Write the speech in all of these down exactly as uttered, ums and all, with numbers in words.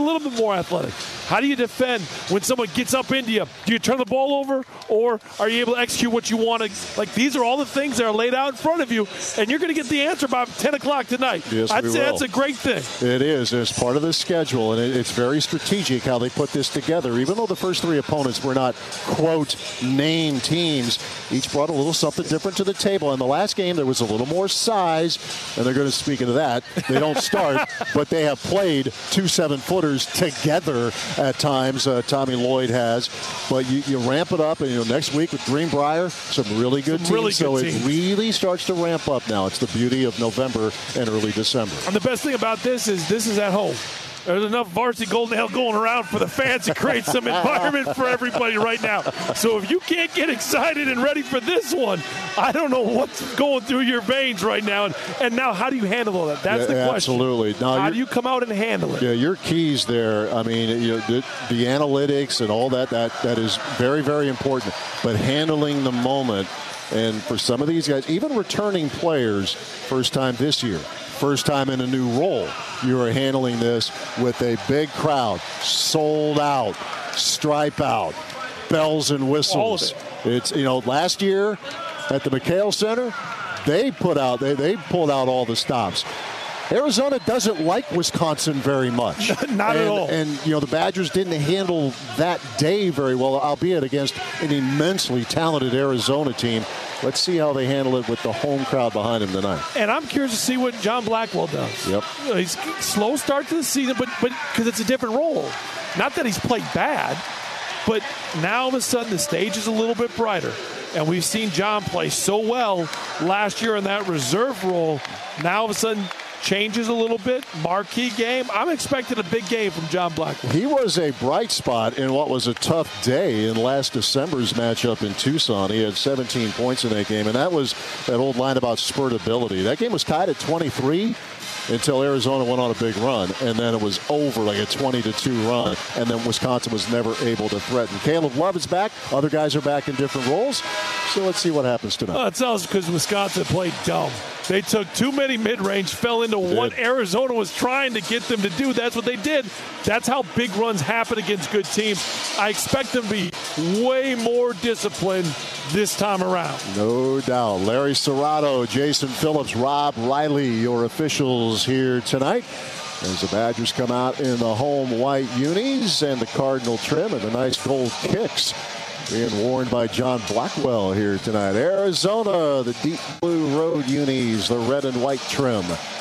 little bit more athletic. How do you defend when someone gets up into you? Do you turn the ball over, or are you able to execute what you want to? Like, these are all the things that are laid out in front of you, and you're going to get the answer by ten o'clock tonight. Yes, I'd we say will. that's a great thing. It is. It's part of the schedule, and it's very strategic how they put this together. Even though the first three opponents were not, quote, name teams, each brought a little something different to the table. In the last game, there was a little more size, and they're going to speak into that. They don't start, but they have played two seven-footers together at times. Uh, Tommy Lloyd has. But you, you ramp it up, and you know next week with Greenbrier, some really good some teams. Really good so teams. It really starts to ramp up now. It's the beauty of November and early December. And the best thing about this is this is at home. There's enough varsity golden ale going around for the fans to create some environment for everybody right now. So if you can't get excited and ready for this one, I don't know what's going through your veins right now. And, and now, how do you handle all that? That's yeah, the question. Absolutely. Now, how do you come out and handle it? Yeah, your keys there. I mean, you know, the, the analytics and all that, that that is very, very important. But handling the moment, and for some of these guys, even returning players, first time this year, first time in a new role, you are handling this with a big crowd, sold out, stripe out, bells and whistles. All of it. It's, you know, last year at the McHale Center, they put out, they, they pulled out all the stops. Arizona doesn't like Wisconsin very much. Not and, at all. And, you know, the Badgers didn't handle that day very well, albeit against an immensely talented Arizona team. Let's see how they handle it with the home crowd behind him tonight. And I'm curious to see what John Blackwell does. Yep. You know, he's slow start to the season, but but because it's a different role. Not that he's played bad, but now all of a sudden the stage is a little bit brighter. And we've seen John play so well last year in that reserve role. Now all of a sudden changes a little bit. Marquee game. I'm expecting a big game from John Blackwell. He was a bright spot in what was a tough day in last December's matchup in Tucson. He had seventeen points in that game, and that was that old line about spurtability. That game was tied at twenty-three until Arizona went on a big run, and then it was over like a twenty to two run, and then Wisconsin was never able to threaten. Caleb Love is back. Other guys are back in different roles. So let's see what happens tonight. Well, it sounds because Wisconsin played dumb. They took too many mid-range, fell into what Arizona was trying to get them to do. That's what they did. That's how big runs happen against good teams. I expect them to be way more disciplined this time around. No doubt. Larry Serrato, Jason Phillips, Rob Riley, your officials here tonight, as the Badgers come out in the home white unis and the Cardinal trim and the nice gold kicks being worn by John Blackwell here tonight. Arizona, the deep blue road unis, the red and white trim.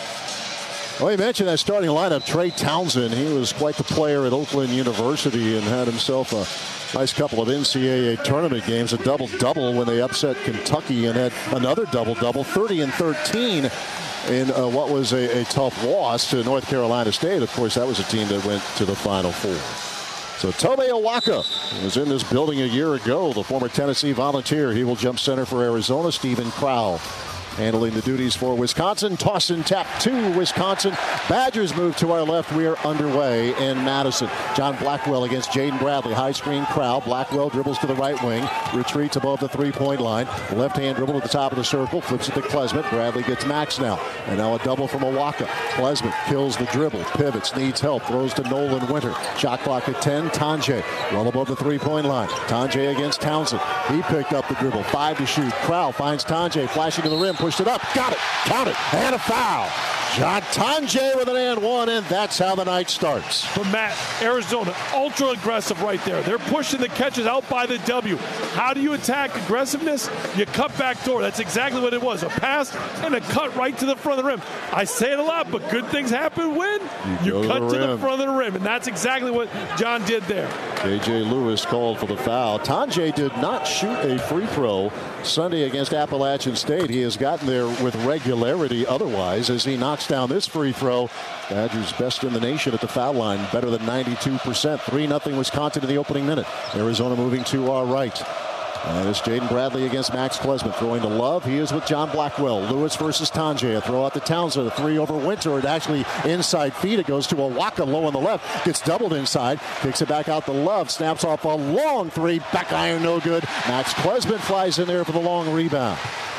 Well, you mentioned that starting lineup, Trey Townsend. He was quite the player at Oakland University and had himself a nice couple of N C double A tournament games, a double-double when they upset Kentucky, and had another double-double, thirty and thirteen in uh, what was a, a tough loss to North Carolina State. Of course, that was a team that went to the Final Four. So Tobe Awaka was in this building a year ago, the former Tennessee Volunteer. He will jump center for Arizona. Stephen Crowell handling the duties for Wisconsin. Toss and tap to Wisconsin. Badgers move to our left. We are underway in Madison. John Blackwell against Jaden Bradley. High screen Crowell. Blackwell dribbles to the right wing. Retreats above the three-point line. Left hand dribble at the top of the circle. Flips it to Klesmit. Bradley gets Max now. And now a double from Awaka. Klesmit kills the dribble. Pivots. Needs help. Throws to Nolan Winter. Shot clock at ten. Tanjay well above the three-point line. Tanjay against Townsend. He picked up the dribble. Five to shoot. Crowell finds Tanjay. Flashing to the rim. Pushed it up. Got it. Count it. And a foul. John Tanjay with an and one, and that's how the night starts. But Matt, Arizona, ultra aggressive right there. They're pushing the catches out by the W. How do you attack aggressiveness? You cut back door. That's exactly what it was. A pass and a cut right to the front of the rim. I say it a lot, but good things happen when you, you cut to the, to the front of the rim, and that's exactly what John did there. J J Lewis called for the foul. Tanjay did not shoot a free throw Sunday against Appalachian State. He has gotten there with regularity otherwise as he knocks down this free throw. Badgers best in the nation at the foul line, better than ninety-two percent. three nothing Wisconsin in the opening minute. Arizona moving to our right. And it's Jaden Bradley against Max Klesmit. Throwing to Love. He is with John Blackwell. Lewis versus Tanjay. A throw out to Townsend. A three over Winter. It actually inside feed. It goes to Awaka low on the left. Gets doubled inside. Kicks it back out to Love. Snaps off a long three. Back iron no good. Max Klesmit flies in there for the long rebound.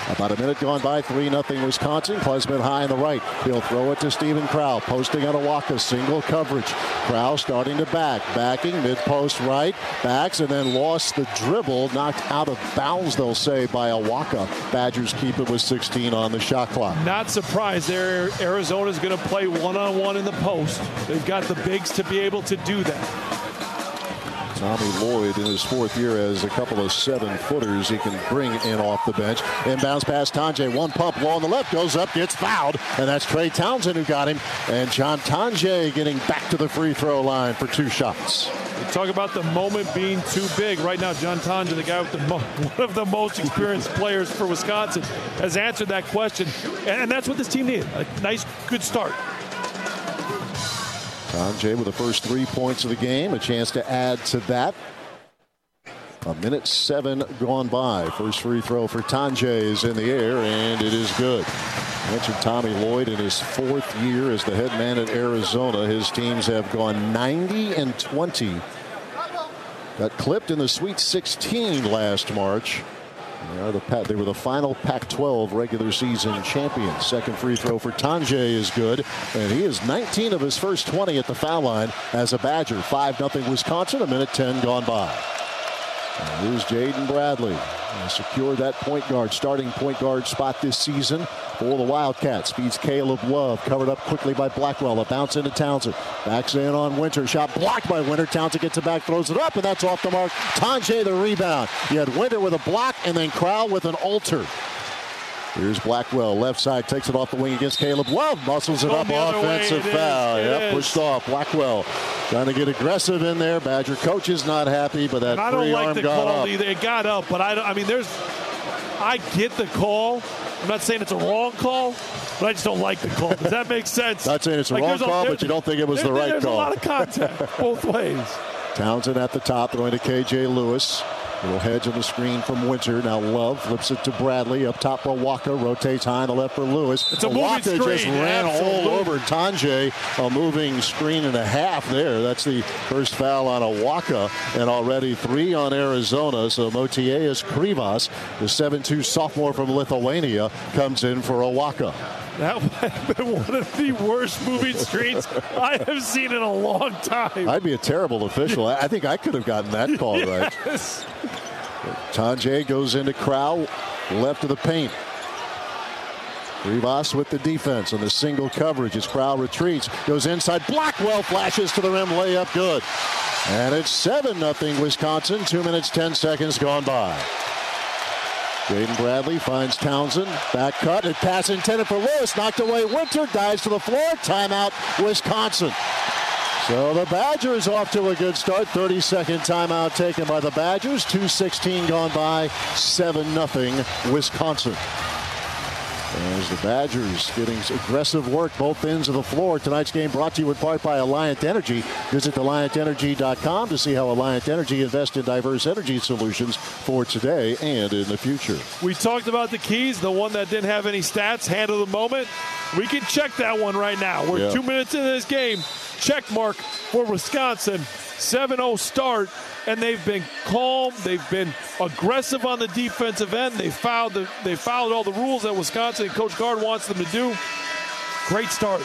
About a minute gone by, three nothing Wisconsin. Klesmit high in the right. He'll throw it to Stephen Crow. Posting on Awaka. Single coverage. Crow starting to back. Backing. Mid-post right. Backs and then lost the dribble. Knocked out of bounds, they'll say, by Awaka. Badgers keep it with sixteen on the shot clock. Not surprised there. Arizona's going to play one-on-one in the post. They've got the bigs to be able to do that. Tommy Lloyd in his fourth year has a couple of seven-footers he can bring in off the bench. Inbounds past Tonje. One pump low on the left. Goes up, gets fouled. And that's Trey Townsend who got him. And John Tonje getting back to the free throw line for two shots. We talk about the moment being too big. Right now, John Tonje, the guy with the mo- one of the most experienced players for Wisconsin, has answered that question. And, and that's what this team needed. A nice, good start. Tonje with the first three points of the game. A chance to add to that. A minute seven gone by. First free throw for Tonje is in the air, and it is good. I mentioned Tommy Lloyd in his fourth year as the head man at Arizona. His teams have gone ninety and twenty. Got clipped in the Sweet sixteen last March. They, are the, they were the final Pac twelve regular season champions. Second free throw for Tonje is good. And he is nineteen of his first twenty at the foul line as a Badger. five nothing Wisconsin. A minute ten gone by. And here's Jaden Bradley. He secured that point guard, starting point guard spot this season for the Wildcats. Feeds Caleb Love. Covered up quickly by Blackwell. A bounce into Townsend. Backs in on Winter. Shot blocked by Winter. Townsend gets it back, throws it up, and that's off the mark. Tonje the rebound. You had Winter with a block, and then Crowell with an alter. Here's Blackwell, left side, takes it off the wing against Caleb Love. Muscles it up, offensive foul. Yep, pushed off. Blackwell trying to get aggressive in there. Badger coach is not happy, but that free arm got up. Either. It got up, but I, don't, I mean, there's, I get the call. I'm not saying it's a wrong call, but I just don't like the call. Does that make sense? Not saying it's a like, wrong call, a, but you don't think it was there, the right there's call. There's a lot of contact both ways. Townsend at the top, throwing to K J Lewis. Little hedge on the screen from Winter. Now Love flips it to Bradley. Up top for Walker. Rotates high on the left for Lewis. It's a Walker moving just screen. ran Absolutely. all over Tonje. A moving screen and a half there. That's the first foul on Awaka. And already three on Arizona. So Motiejus Krivas, the seven two sophomore from Lithuania, comes in for Awaka. That might have been one of the worst moving screens I have seen in a long time. I'd be a terrible official. I think I could have gotten that call right. Yes. Tonje goes into Crow, left of the paint. Rivas with the defense on the single coverage as Crow retreats. Goes inside. Blackwell flashes to the rim. Layup good. And it's seven nothing Wisconsin. Two minutes, ten seconds gone by. Jaden Bradley finds Townsend. Back cut. And pass intended for Lewis. Knocked away. Winter dives to the floor. Timeout, Wisconsin. So the Badgers off to a good start. thirty-second timeout taken by the Badgers. two sixteen gone by. seven nothing Wisconsin. As the Badgers getting aggressive work both ends of the floor. Tonight's game brought to you in part by Alliant Energy. Visit alliant energy dot com to see how Alliant Energy invests in diverse energy solutions for today and in the future. We talked about the keys. The one that didn't have any stats, handle the moment. We can check that one right now. We're yeah. two minutes into this game. Check mark for Wisconsin. seven oh start, and they've been calm. They've been aggressive on the defensive end. They fouled the, they followed all the rules that Wisconsin and Coach Gard wants them to do. Great start.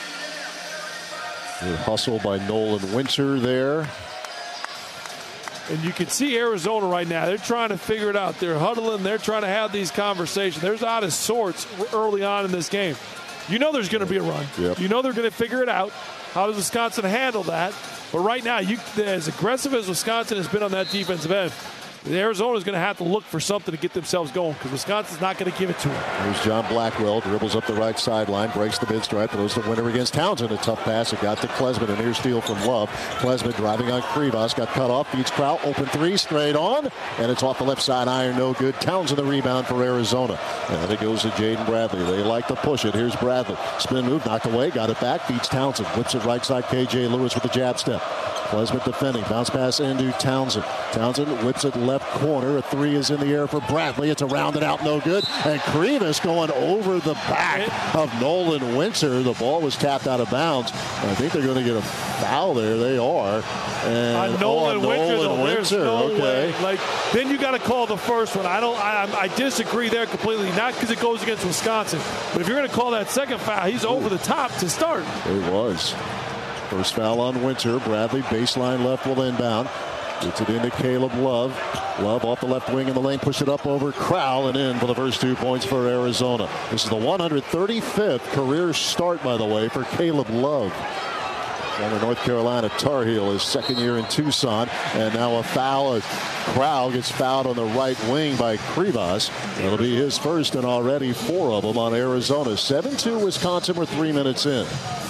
Good hustle by Nolan Winter there. And you can see Arizona right now. They're trying to figure it out. They're huddling. They're trying to have these conversations. They're out of sorts early on in this game. You know there's going to be a run. Yep. You know they're going to figure it out. How does Wisconsin handle that? But right now, you, as aggressive as Wisconsin has been on that defensive end, Arizona is going to have to look for something to get themselves going because Wisconsin's not going to give it to them. Here's John Blackwell, dribbles up the right sideline, breaks the mid stripe, throws the winner against Townsend. A tough pass. It got to Klesmit, a near steal from Love. Klesmit driving on Krivas, got cut off, beats Crow, open three, straight on, and it's off the left side iron, no good. Townsend the rebound for Arizona. And it goes to Jaden Bradley. They like to push it. Here's Bradley. Spin move, knocked away, got it back, beats Townsend. Whips it right side, K J Lewis with the jab step. Klesmit defending. Bounce pass into Townsend. Townsend whips it left corner. A three is in the air for Bradley. It's a rounded out, no good. And Krivas going over the back of Nolan Winter. The ball was tapped out of bounds. I think they're going to get a foul there. They are. And on Nolan, oh, Winter, Nolan though, there's Winter. no Okay. way. Like, then you got to call the first one. I don't. I, I disagree there completely. Not because it goes against Wisconsin, but if you're going to call that second foul, he's over the top to start. It was. First foul on Winter. Bradley baseline left will inbound. Gets it into Caleb Love. Love off the left wing in the lane. Push it up over Crowell and in for the first two points for Arizona. This is the one hundred thirty-fifth career start, by the way, for Caleb Love. Former North Carolina Tar Heel, his second year in Tucson. And now a foul. A Crowell gets fouled on the right wing by Krivas. It'll be his first and already four of them on Arizona. seven two Wisconsin. We're three minutes in.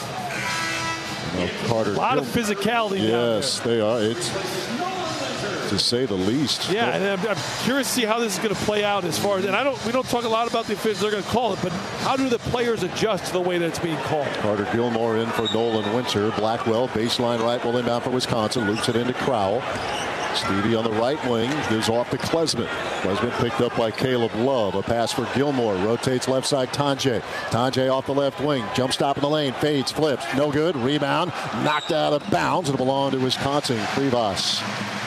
Carter. A lot of physicality. Yes, they are. It's to say the least. Yeah, and I'm, I'm curious to see how this is going to play out as far as. And I don't. We don't talk a lot about the officials. They're going to call it, but how do the players adjust to the way that it's being called? Carter Gilmore in for Nolan Winter. Blackwell baseline right will inbound for Wisconsin. Loops it into Crowell. Stevie on the right wing gives off to Klesmit. Klesmit picked up by Caleb Love. A pass for Gilmore. Rotates left side Tonje. Tonje off the left wing. Jump stop in the lane. Fades. Flips. No good. Rebound. Knocked out of bounds. It'll belong to Wisconsin. Krivas.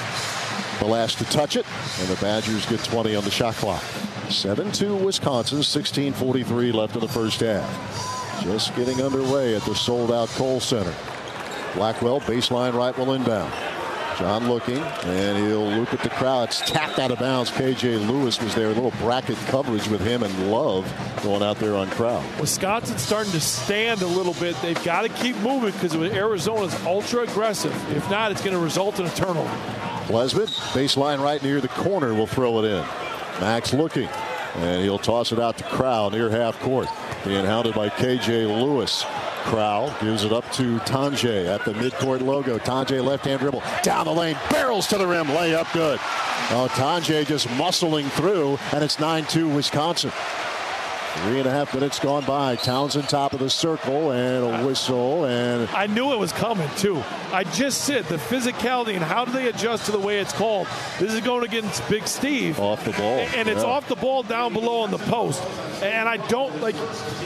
The last to touch it. And the Badgers get twenty on the shot clock. seven two Wisconsin. sixteen forty-three left in the first half. Just getting underway at the sold-out Kohl Center. Blackwell baseline right will inbound. John looking, and he'll loop it to Crowell. It's tapped out of bounds. K J Lewis was there. A little bracket coverage with him and Love going out there on Crowell. Wisconsin's starting to stand a little bit. They've got to keep moving because Arizona's ultra aggressive. If not, it's going to result in a turnover. Klesmit, baseline right near the corner, will throw it in. Max looking, and he'll toss it out to Crowell near half court. Being hounded by K J Lewis. Crowell gives it up to Tonje at the midcourt logo. Tonje left-hand dribble down the lane, barrels to the rim, layup good. Oh, Tonje just muscling through, and it's nine two Wisconsin. Three and a half minutes gone by. Townsend top of the circle and a whistle. And I knew it was coming too. I just said the physicality and how do they adjust to the way it's called. This is going against Big Steve. Off the ball. And it's yeah. off the ball down below on the post. And I don't like.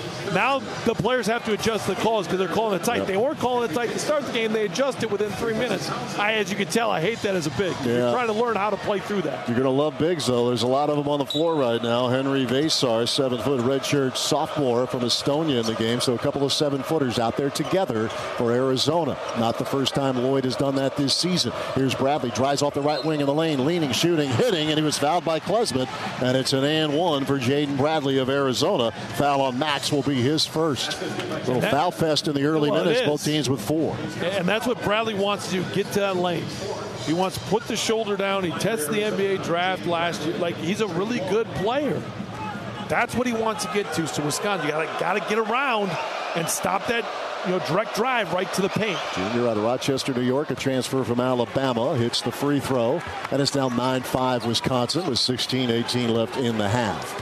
Now the players have to adjust the calls because they're calling it tight. Yep. They weren't calling it tight to start the game. They adjusted within three minutes. I, as you can tell, I hate that as a big. Yeah. You're trying to learn how to play through that. You're going to love bigs, though. There's a lot of them on the floor right now. Henry Vasar, seven-foot redshirt sophomore from Estonia in the game. So a couple of seven-footers out there together for Arizona. Not the first time Lloyd has done that this season. Here's Bradley. Drives off the right wing in the lane. Leaning, shooting, hitting, and he was fouled by Klesmit. And it's an and one for Jaden Bradley of Arizona. Foul on Max will be his first. Little that, foul fest in the early well, minutes, both teams with four. And that's what Bradley wants to do, get to that lane. He wants to put the shoulder down. He tested the N B A draft last year. Like, he's a really good player. That's what he wants to get to. So Wisconsin, you gotta gotta get around and stop that, you know, direct drive right to the paint. Junior out of Rochester, New York, a transfer from Alabama, hits the free throw, and it's now nine five Wisconsin with sixteen eighteen left in the half.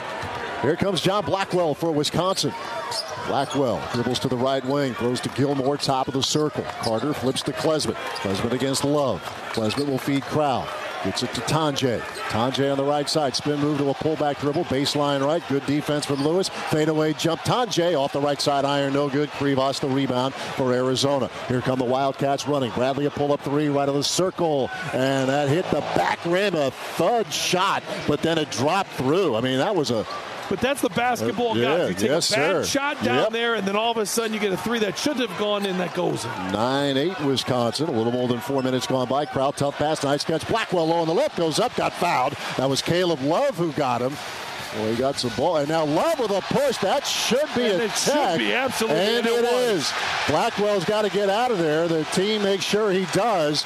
Here comes John Blackwell for Wisconsin. Blackwell dribbles to the right wing, throws to Gilmore, top of the circle. Carter flips to Klesmit. Klesmit against Love. Klesmit will feed Crowell. Gets it to Tonje. Tonje on the right side. Spin move to a pullback dribble. Baseline right. Good defense from Lewis. Fadeaway jump. Tonje off the right side. Iron no good. Krivas the rebound for Arizona. Here come the Wildcats running. Bradley a pull-up three right of the circle. And that hit the back rim. A thud shot. But then it dropped through. I mean, that was a... But that's the basketball uh, yeah, guys. You take yes, a bad sir. shot down yep. there, and then all of a sudden you get a three that should have gone in that goes in. nine eight Wisconsin. A little more than four minutes gone by. Crowd tough pass. Nice catch. Blackwell low on the left. Goes up. Got fouled. That was Caleb Love who got him. Well, he got some ball. And now Love with a push. That should be and a it tech. Should be, absolutely. And, and it, it is. Blackwell's got to get out of there. The team makes sure he does.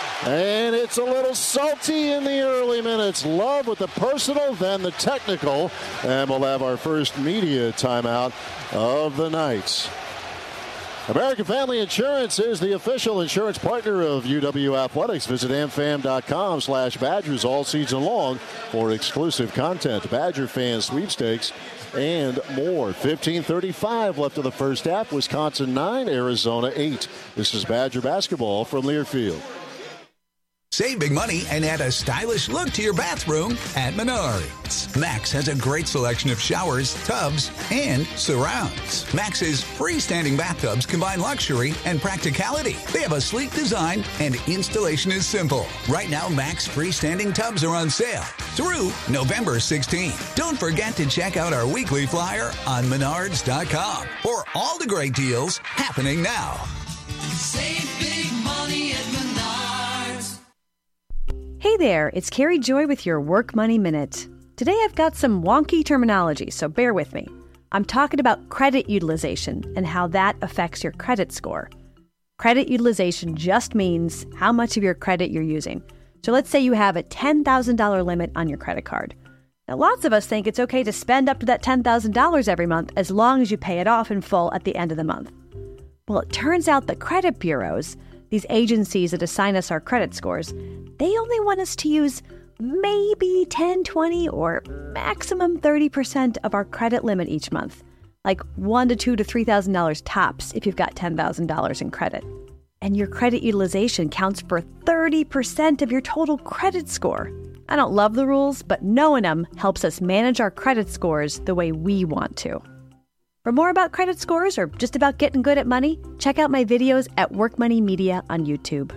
And it's a little salty in the early minutes. Love with the personal, then the technical. And we'll have our first media timeout of the night. American Family Insurance is the official insurance partner of U W Athletics. Visit amfam.com slash Badgers all season long for exclusive content, Badger fan sweepstakes, and more. fifteen thirty-five left of the first half. Wisconsin nine, Arizona eight. This is Badger basketball from Learfield. Save big money and add a stylish look to your bathroom at Menards. Max has a great selection of showers, tubs, and surrounds. Max's freestanding bathtubs combine luxury and practicality. They have a sleek design and installation is simple. Right now, Max freestanding tubs are on sale through November sixteenth. Don't forget to check out our weekly flyer on menards dot com for all the great deals happening now. Save big money at Menards. Hey there, it's Carrie Joy with your Work Money Minute. Today I've got some wonky terminology, so bear with me. I'm talking about credit utilization and how that affects your credit score. Credit utilization just means how much of your credit you're using. So let's say you have a ten thousand dollars limit on your credit card. Now lots of us think it's okay to spend up to that ten thousand dollars every month as long as you pay it off in full at the end of the month. Well, it turns out that credit bureaus, these agencies that assign us our credit scores, they only want us to use maybe ten, twenty, or maximum thirty percent of our credit limit each month. Like one to two to three thousand dollars tops if you've got ten thousand dollars in credit. And your credit utilization counts for thirty percent of your total credit score. I don't love the rules, but knowing them helps us manage our credit scores the way we want to. For more about credit scores or just about getting good at money, check out my videos at Work Money Media on YouTube.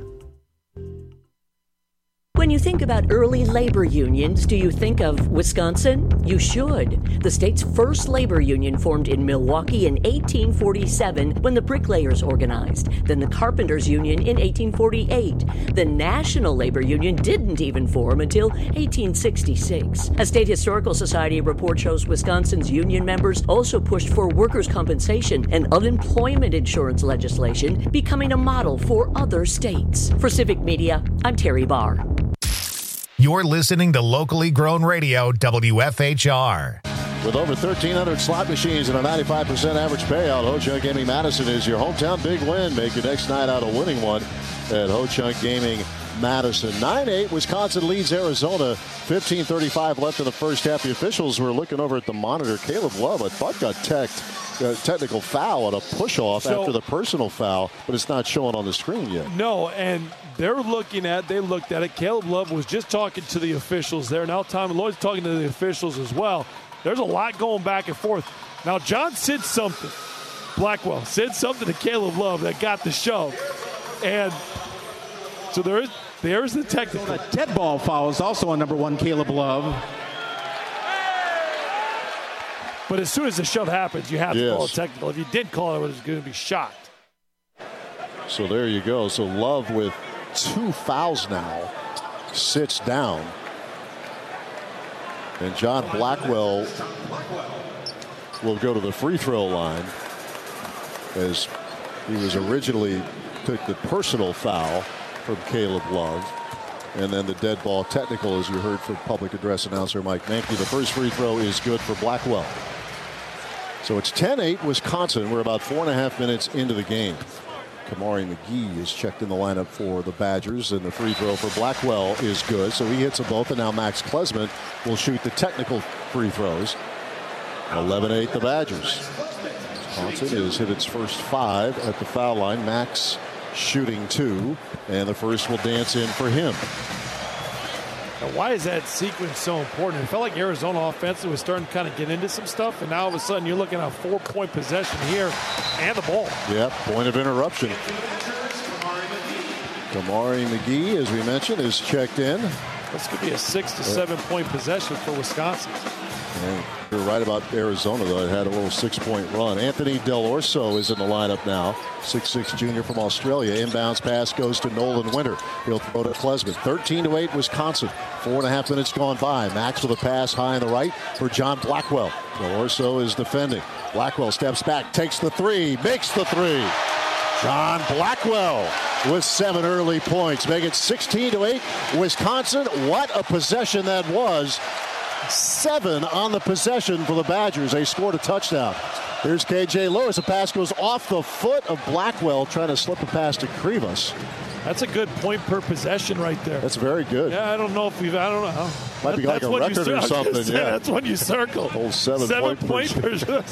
When you think about early labor unions, do you think of Wisconsin? You should. The state's first labor union formed in Milwaukee in eighteen forty-seven when the bricklayers organized. Then the carpenters union in eighteen forty-eight. The National Labor Union didn't even form until eighteen sixty-six. A State Historical Society report shows Wisconsin's union members also pushed for workers' compensation and unemployment insurance legislation, becoming a model for other states. For Civic Media, I'm Terry Barr. You're listening to locally grown radio, W F H R. With over thirteen hundred slot machines and a ninety-five percent average payout, Ho-Chunk Gaming Madison is your hometown big win. Make your next night out a winning one at Ho-Chunk Gaming Madison. nine eight, Wisconsin leads Arizona. fifteen thirty-five left in the first half. The officials were looking over at the monitor. Caleb Love, I thought, got teched. A technical foul on a push-off so, after the personal foul, but it's not showing on the screen yet. No, and they're looking at, they looked at it. Caleb Love was just talking to the officials there. Now Tommy Lloyd's talking to the officials as well. There's a lot going back and forth. Now John said something, Blackwell said something to Caleb Love that got the show. And so there is, there's the technical. So that dead ball foul is also on number one, Caleb Love. But as soon as the shove happens, you have to yes. call it technical. If you did call it, it was going to be shocked. So there you go. So Love with two fouls now sits down. And John Blackwell will go to the free throw line as he was originally took the personal foul from Caleb Love. And then the dead ball technical, as you heard from public address announcer Mike Mankey. The first free throw is good for Blackwell. So it's ten eight Wisconsin. We're about four and a half minutes into the game. Kamari McGee is checked in the lineup for the Badgers, and the free throw for Blackwell is good. So he hits them both, and now Max Klesman will shoot the technical free throws. eleven eight the Badgers. Wisconsin has hit its first five at the foul line. Max shooting two, and the first will dance in for him. Now, why is that sequence so important? It felt like Arizona offensively was starting to kind of get into some stuff, and now all of a sudden you're looking at a four-point possession here and the ball. Yep, point of interruption. Kamari McGee, as we mentioned, is checked in. This could be a six to seven point possession for Wisconsin. And you're right about Arizona, though. It had a little six-point run. Anthony Del Orso is in the lineup now. six six junior from Australia. Inbounds pass goes to Nolan Winter. He'll throw to Klesman. thirteen to eight Wisconsin. Four and a half minutes gone by. Max with a pass high on the right for John Blackwell. Del Orso is defending. Blackwell steps back, takes the three, makes the three. John Blackwell with seven early points. Make it sixteen to eight Wisconsin. What a possession that was. seven on the possession for the Badgers. They scored a touchdown. Here's K J Lewis. The pass goes off the foot of Blackwell, trying to slip a pass to Krivas. That's a good point per possession right there. That's very good. Yeah, I don't know if we've, I don't know. Might be that, like a record or something. Say, yeah. That's when you circle. Whole seven, seven point, point per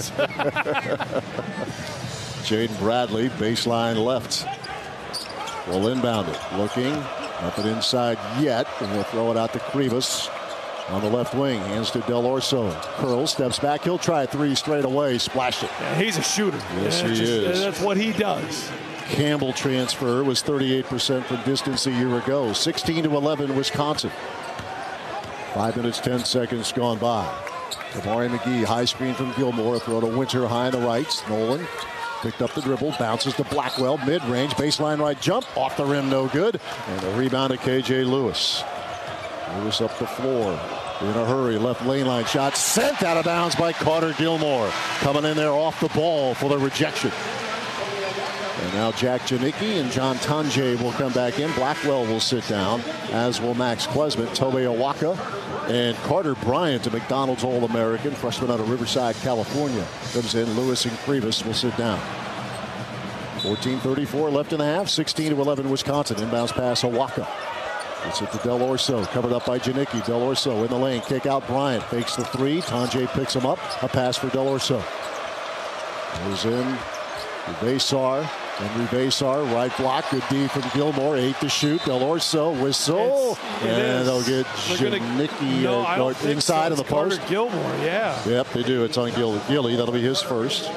Jaden Bradley, baseline left. Will inbound it. Looking. Nothing inside yet. And we'll throw it out to Krivas. On the left wing, hands to Del Orso. Curl, steps back. He'll try three straight away. Splash it. Yeah, he's a shooter. Yes, yeah, he just, is. That's what he does. Campbell transfer was thirty-eight percent from distance a year ago. sixteen to eleven, Wisconsin. Five minutes, ten seconds gone by. Damari McGee, high screen from Gilmore. Throw to Winter, high on the right. Nolan picked up the dribble, bounces to Blackwell. Mid-range, baseline right jump. Off the rim, no good. And the rebound to K J Lewis. Lewis up the floor. In a hurry, left lane line shot sent out of bounds by Carter Gilmore. Coming in there off the ball for the rejection. And now Jack Janicki and John Tanjay will come back in. Blackwell will sit down, as will Max Klesmit, Tobe Awaka, and Carter Bryant, a McDonald's All-American, freshman out of Riverside, California, comes in. Lewis and Krivas will sit down. fourteen thirty-four left in the half, sixteen to eleven Wisconsin. Inbounds pass Awaka. It's it to Del Orso, covered up by Janicki. Del Orso in the lane, kick out Bryant, fakes the three. Tanjay picks him up. A pass for Del Orso. Goes in, Rivasar, and Rivasar, right block, good D from Gilmore, eight to shoot. Del Orso, whistle, it's, it and they'll get Janicki no, uh, inside so. of the post. Carter Gilmore, yeah. Yep, they do. It's on Gil Gilly. That'll be his first.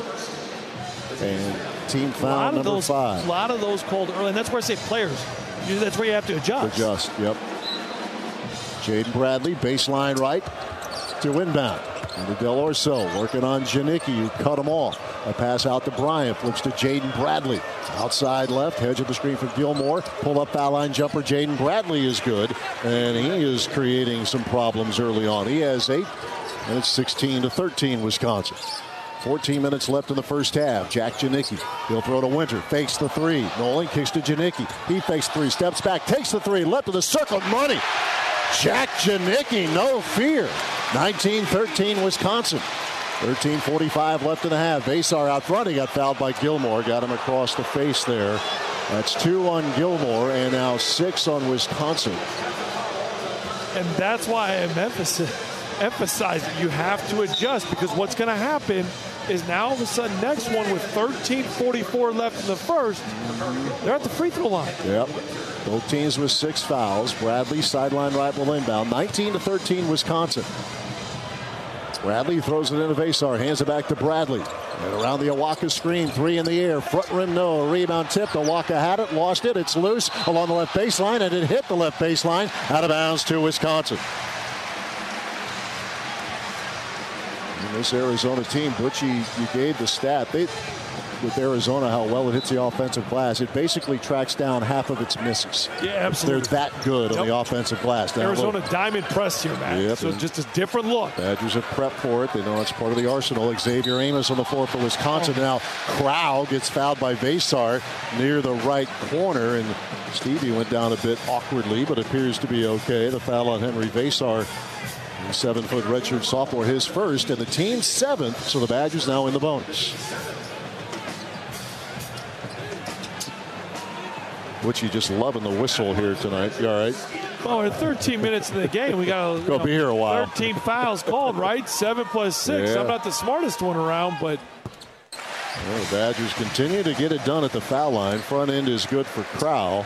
And team foul number those, five. A lot of those called early, and that's where I say players. That's where you have to adjust. Adjust, yep. Jaden Bradley, baseline right to inbound. And to Del Orso, working on Janicki, who cut him off. A pass out to Bryant, flips to Jaden Bradley. Outside left, hedge of the screen from Gilmore. Pull up foul line jumper. Jaden Bradley is good, and he is creating some problems early on. He has eight, and it's sixteen to thirteen Wisconsin. fourteen minutes left in the first half. Jack Janicki. He'll throw to Winter. Fakes the three. Nolan kicks to Janicki. He fakes three. Steps back. Takes the three. Left of the circle. Money. Jack Janicki. No fear. nineteen thirteen Wisconsin. thirteen forty-five left in the half. Vasar out front. He got fouled by Gilmore. Got him across the face there. That's two on Gilmore and now six on Wisconsin. And that's why I'm emphasizing. emphasize that you have to adjust, because what's going to happen is now all of a sudden next one with thirteen forty-four left in the first, they're at the free throw line. Yep. Both teams with six fouls. Bradley sideline right will inbound. nineteen to thirteen Wisconsin. Bradley throws it into Vasar, hands it back to Bradley. And around the Awaka screen, three in the air. Front rim, no. A rebound tipped. Awaka had it, lost it. It's loose along the left baseline, and it hit the left baseline. Out of bounds to Wisconsin. This Arizona team, Butchie, you gave the stat. They, with Arizona, how well it hits the offensive glass. It basically tracks down half of its misses. Yeah, absolutely. They're that good yep. on the offensive glass. Now, Arizona look, diamond press here, man. Yep, so just a different look. Badgers have prepped for it. They know it's part of the arsenal. Xavier Amos on the floor for Wisconsin. Oh. Now, Crow gets fouled by Vasar near the right corner, and Stevie went down a bit awkwardly, but appears to be okay. The foul on Henry Vasar. Seven-foot redshirt sophomore, his first, and the team's seventh, so the Badgers now in the bonus. Butchie just loving the whistle here tonight. You all right? Well, we're thirteen minutes in the game. We got to be here a while. thirteen fouls called, right? Seven plus six. Yeah. I'm not the smartest one around, but. Well, the Badgers continue to get it done at the foul line. Front end is good for Crow.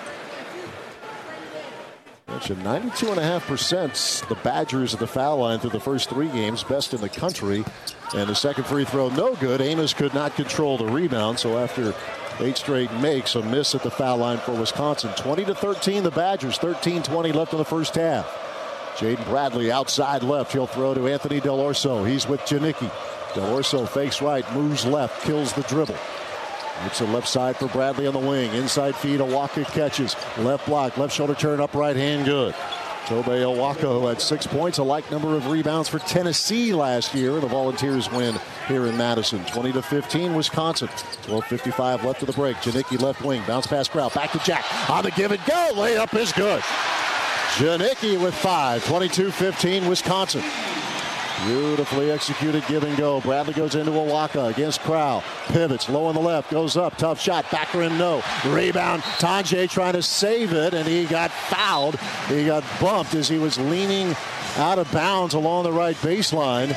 ninety-two point five percent the Badgers at the foul line through the first three games, best in the country. And the second free throw, no good. Amos could not control the rebound, so after eight straight makes, a miss at the foul line for Wisconsin. twenty to thirteen, the Badgers, thirteen twenty left in the first half. Jaden Bradley outside left. He'll throw to Anthony Del Orso. He's with Janicki. Del Orso fakes right, moves left, kills the dribble. It's a left side for Bradley on the wing. Inside feed, Awaka catches. Left block, left shoulder turn, up right hand, good. Tobe Awaka, who had six points, a like number of rebounds for Tennessee last year. The Volunteers win here in Madison. twenty to fifteen, Wisconsin. twelve fifty-five left of the break. Janicki left wing, bounce pass Crow, back to Jack. On the give and go, layup is good. Janicki with five. twenty-two fifteen Wisconsin. Beautifully executed give and go. Bradley goes into Awaka against Crowell. Pivots low on the left. Goes up. Tough shot. Back rim no. Rebound. Tonje trying to save it, and he got fouled. He got bumped as he was leaning out of bounds along the right baseline.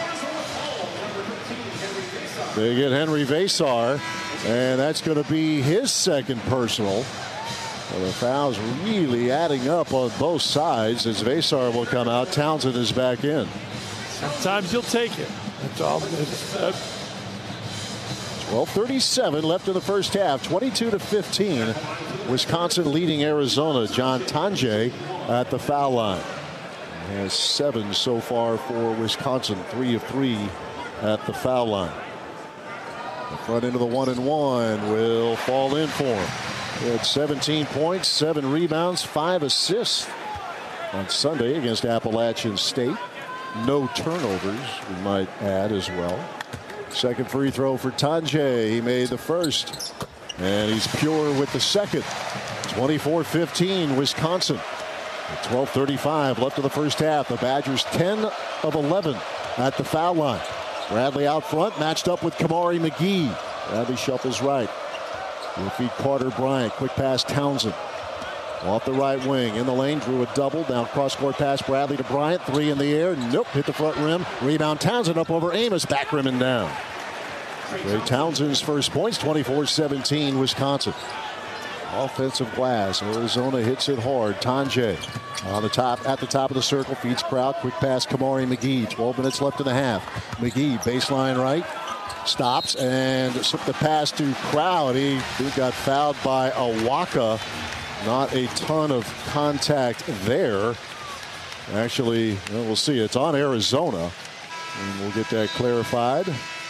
They get Henry Vesar, and that's going to be his second personal. Well, the fouls really adding up on both sides as Vesar will come out. Townsend is back in. Sometimes you'll take it. That's all. Uh, twelve thirty-seven left in the first half. twenty-two to fifteen. Wisconsin leading Arizona. John Tonje at the foul line. He has seven so far for Wisconsin. Three of three at the foul line. The front end of the one and one will fall in for him. He had seventeen points, seven rebounds, five assists on Sunday against Appalachian State. No turnovers, we might add as well. Second free throw for Tonje. He made the first, and he's pure with the second. twenty-four fifteen Wisconsin. twelve thirty-five left in the first half. The Badgers ten of eleven at the foul line. Bradley out front, matched up with Kamari McGee. Bradley shuffles right. He'll feed Carter Bryant. Quick pass Townsend. Off the right wing, in the lane, drew a double. Down cross-court pass, Bradley to Bryant. Three in the air. Nope, hit the front rim. Rebound Townsend up over Amos. Back rim and down. Ray Townsend's first points, twenty-four seventeen Wisconsin. Offensive glass. Arizona hits it hard. Tonje on the top, at the top of the circle, feeds Crowd. Quick pass, Kamari McGee. twelve minutes left in the half. McGee, baseline right. Stops and the pass to Crowd. He, he got fouled by Awaka. Not a ton of contact there. Actually, well, we'll see. It's on Arizona. And we'll get that clarified.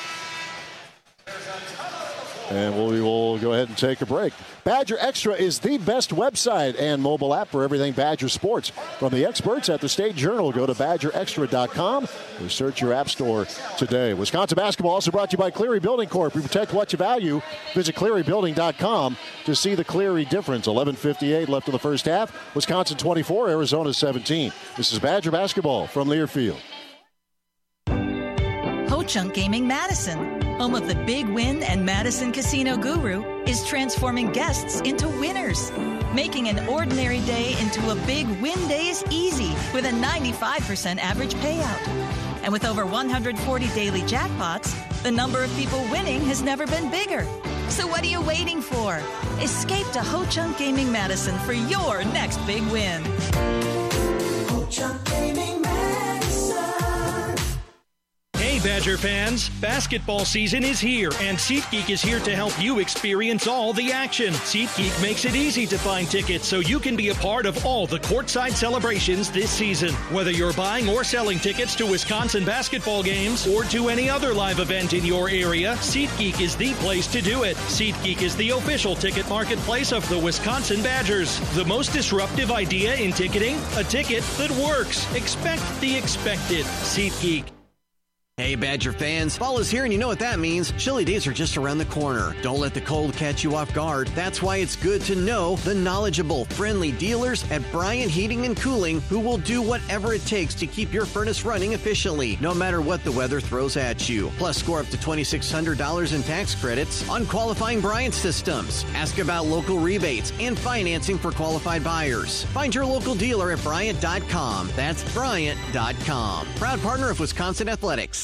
And we'll, we will go ahead and take a break. Badger Extra is the best website and mobile app for everything Badger sports. From the experts at the State Journal, go to badger extra dot com or search your app store today. Wisconsin basketball also brought to you by Cleary Building Corp. We protect what you value. Visit cleary building dot com to see the Cleary difference. eleven fifty-eight left in the first half. Wisconsin twenty-four, Arizona seventeen. This is Badger basketball from Learfield. Ho-Chunk Gaming Madison, home of the Big Win and Madison Casino Guru, is transforming guests into winners. Making an ordinary day into a big win day is easy with a ninety-five percent average payout. And with over one hundred forty daily jackpots, the number of people winning has never been bigger. So what are you waiting for? Escape to Ho-Chunk Gaming Madison for your next big win. Ho-Chunk Gaming Madison. Hey Badger fans, basketball season is here, and SeatGeek is here to help you experience all the action. SeatGeek makes it easy to find tickets so you can be a part of all the courtside celebrations this season. Whether you're buying or selling tickets to Wisconsin basketball games or to any other live event in your area, SeatGeek is the place to do it. SeatGeek is the official ticket marketplace of the Wisconsin Badgers. The most disruptive idea in ticketing? A ticket that works. Expect the expected. SeatGeek. Hey Badger fans, fall is here and you know what that means. Chilly days are just around the corner. Don't let the cold catch you off guard. That's why it's good to know the knowledgeable, friendly dealers at Bryant Heating and Cooling who will do whatever it takes to keep your furnace running efficiently, no matter what the weather throws at you. Plus, score up to twenty-six hundred dollars in tax credits on qualifying Bryant systems. Ask about local rebates and financing for qualified buyers. Find your local dealer at Bryant dot com. That's Bryant dot com. Proud partner of Wisconsin Athletics.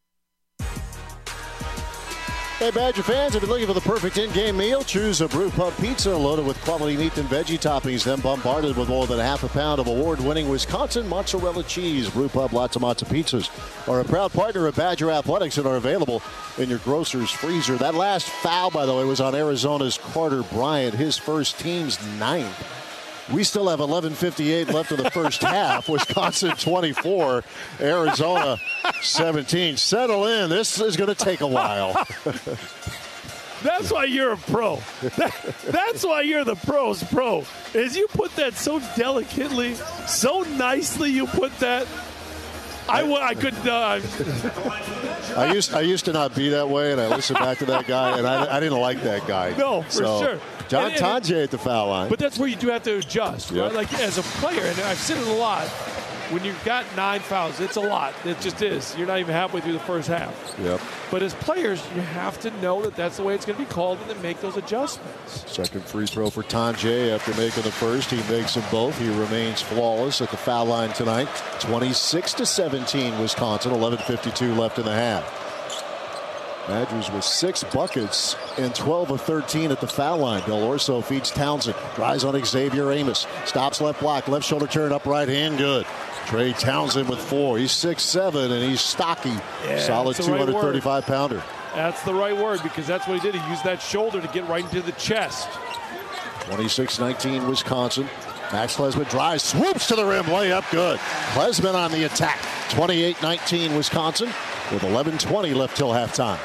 Hey, Badger fans, if you're looking for the perfect in-game meal, choose a Brew Pub Pizza loaded with quality meat and veggie toppings, then bombarded with more than a half a pound of award-winning Wisconsin mozzarella cheese. Brew Pub Lots of Matzo Pizzas are a proud partner of Badger Athletics and are available in your grocer's freezer. That last foul, by the way, was on Arizona's Carter Bryant, his first team's ninth. We still have eleven fifty-eight left in the first half. Wisconsin twenty-four, Arizona seventeen. Settle in. This is going to take a while. That's why you're a pro. That, that's why you're the pro's pro. Is you put that so delicately, so nicely you put that. I, I couldn't. Uh, I used I used to not be that way, and I listened back to that guy, and I, I didn't like that guy. No, for so, sure. John And- and- Tonje at the foul line. But that's where you do have to adjust, Yep. right? Like as a player, and I've said it a lot. When you've got nine fouls, it's a lot. It just is. You're not even halfway through the first half. Yep. But as players, you have to know that that's the way it's going to be called, and then make those adjustments. Second free throw for Tonje after making the first. He makes them both. He remains flawless at the foul line tonight. twenty-six to seventeen, Wisconsin. eleven fifty-two left in the half. Badgers with six buckets and twelve of thirteen at the foul line. Del Orso feeds Townsend. Drives on Xavier Amos. Stops left block. Left shoulder turn up right hand. Good. Trey Townsend with four. He's six seven and he's stocky. Yeah, Solid that's the right two thirty-five pounder. That's the right word, because that's what he did. He used that shoulder to get right into the chest. twenty-six nineteen Wisconsin. Max Klesman drives, swoops to the rim, layup good. Klesman on the attack. twenty-eight nineteen Wisconsin with eleven twenty left till halftime.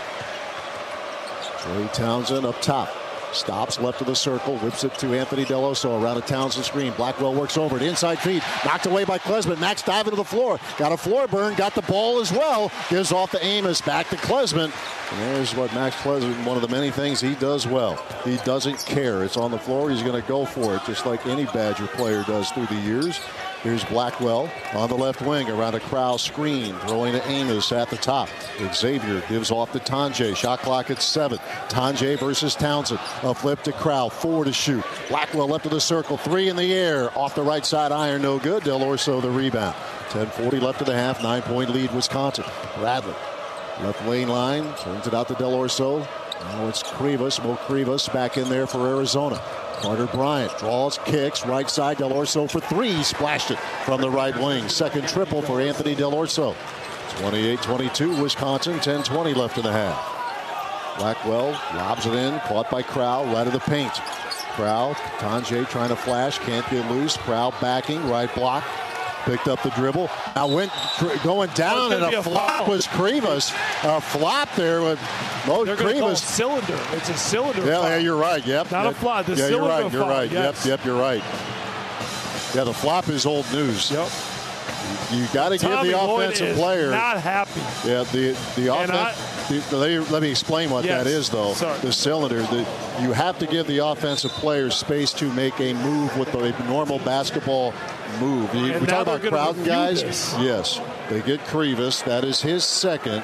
Trey Townsend up top. Stops left of the circle, whips it to Anthony Del Oso around a Townsend screen. Blackwell works over it, inside feed, knocked away by Klesman. Max diving to the floor, got a floor burn, got the ball as well. Gives off to Amos, back to Klesman. And there's what Max Klesman, one of the many things he does well. He doesn't care. It's on the floor, he's going to go for it, just like any Badger player does through the years. Here's Blackwell on the left wing around a Krause screen, throwing to Amos at the top. Xavier gives off to Tonje. Shot clock at seven. Tonje versus Townsend. A flip to Krause. Four to shoot. Blackwell left of the circle. Three in the air. Off the right side iron. No good. Del Orso the rebound. ten forty left of the half. Nine-point lead Wisconsin. Bradley. Left lane line. Turns it out to Del Orso. Now it's Krivas. Mo Krivas back in there for Arizona. Carter Bryant draws, kicks, right side, Del Orso for three, splashed it from the right wing. Second triple for Anthony Del Orso. twenty-eight twenty-two, Wisconsin, ten twenty left in the half. Blackwell lobs it in, caught by Crowell, right of the paint. Crowell, Tonje trying to flash, can't get loose. Crowell backing, right block. Picked up the dribble. Now went going down, and a, a flop was Krivas. A flop there with Mo They're going to call it Krivas. cylinder. It's a cylinder. Yeah, foul. yeah, you're right. Yep. Not yep. a flop. The yeah, cylinder you're right. You're foul, right. yes. Yep. Yep. You're right. Yeah, the flop is old news. Yep. You got to give Tommy the Lloyd offensive is player. not happy. Yeah, the the And offense. the- Let, let me explain what Yes. that is, though. Sorry. The cylinder. The, you have to give the offensive players space to make a move with a normal basketball move. You, And we now talk they're about gonna Crowden review guys. this. Yes, they get Krivas. That is his second.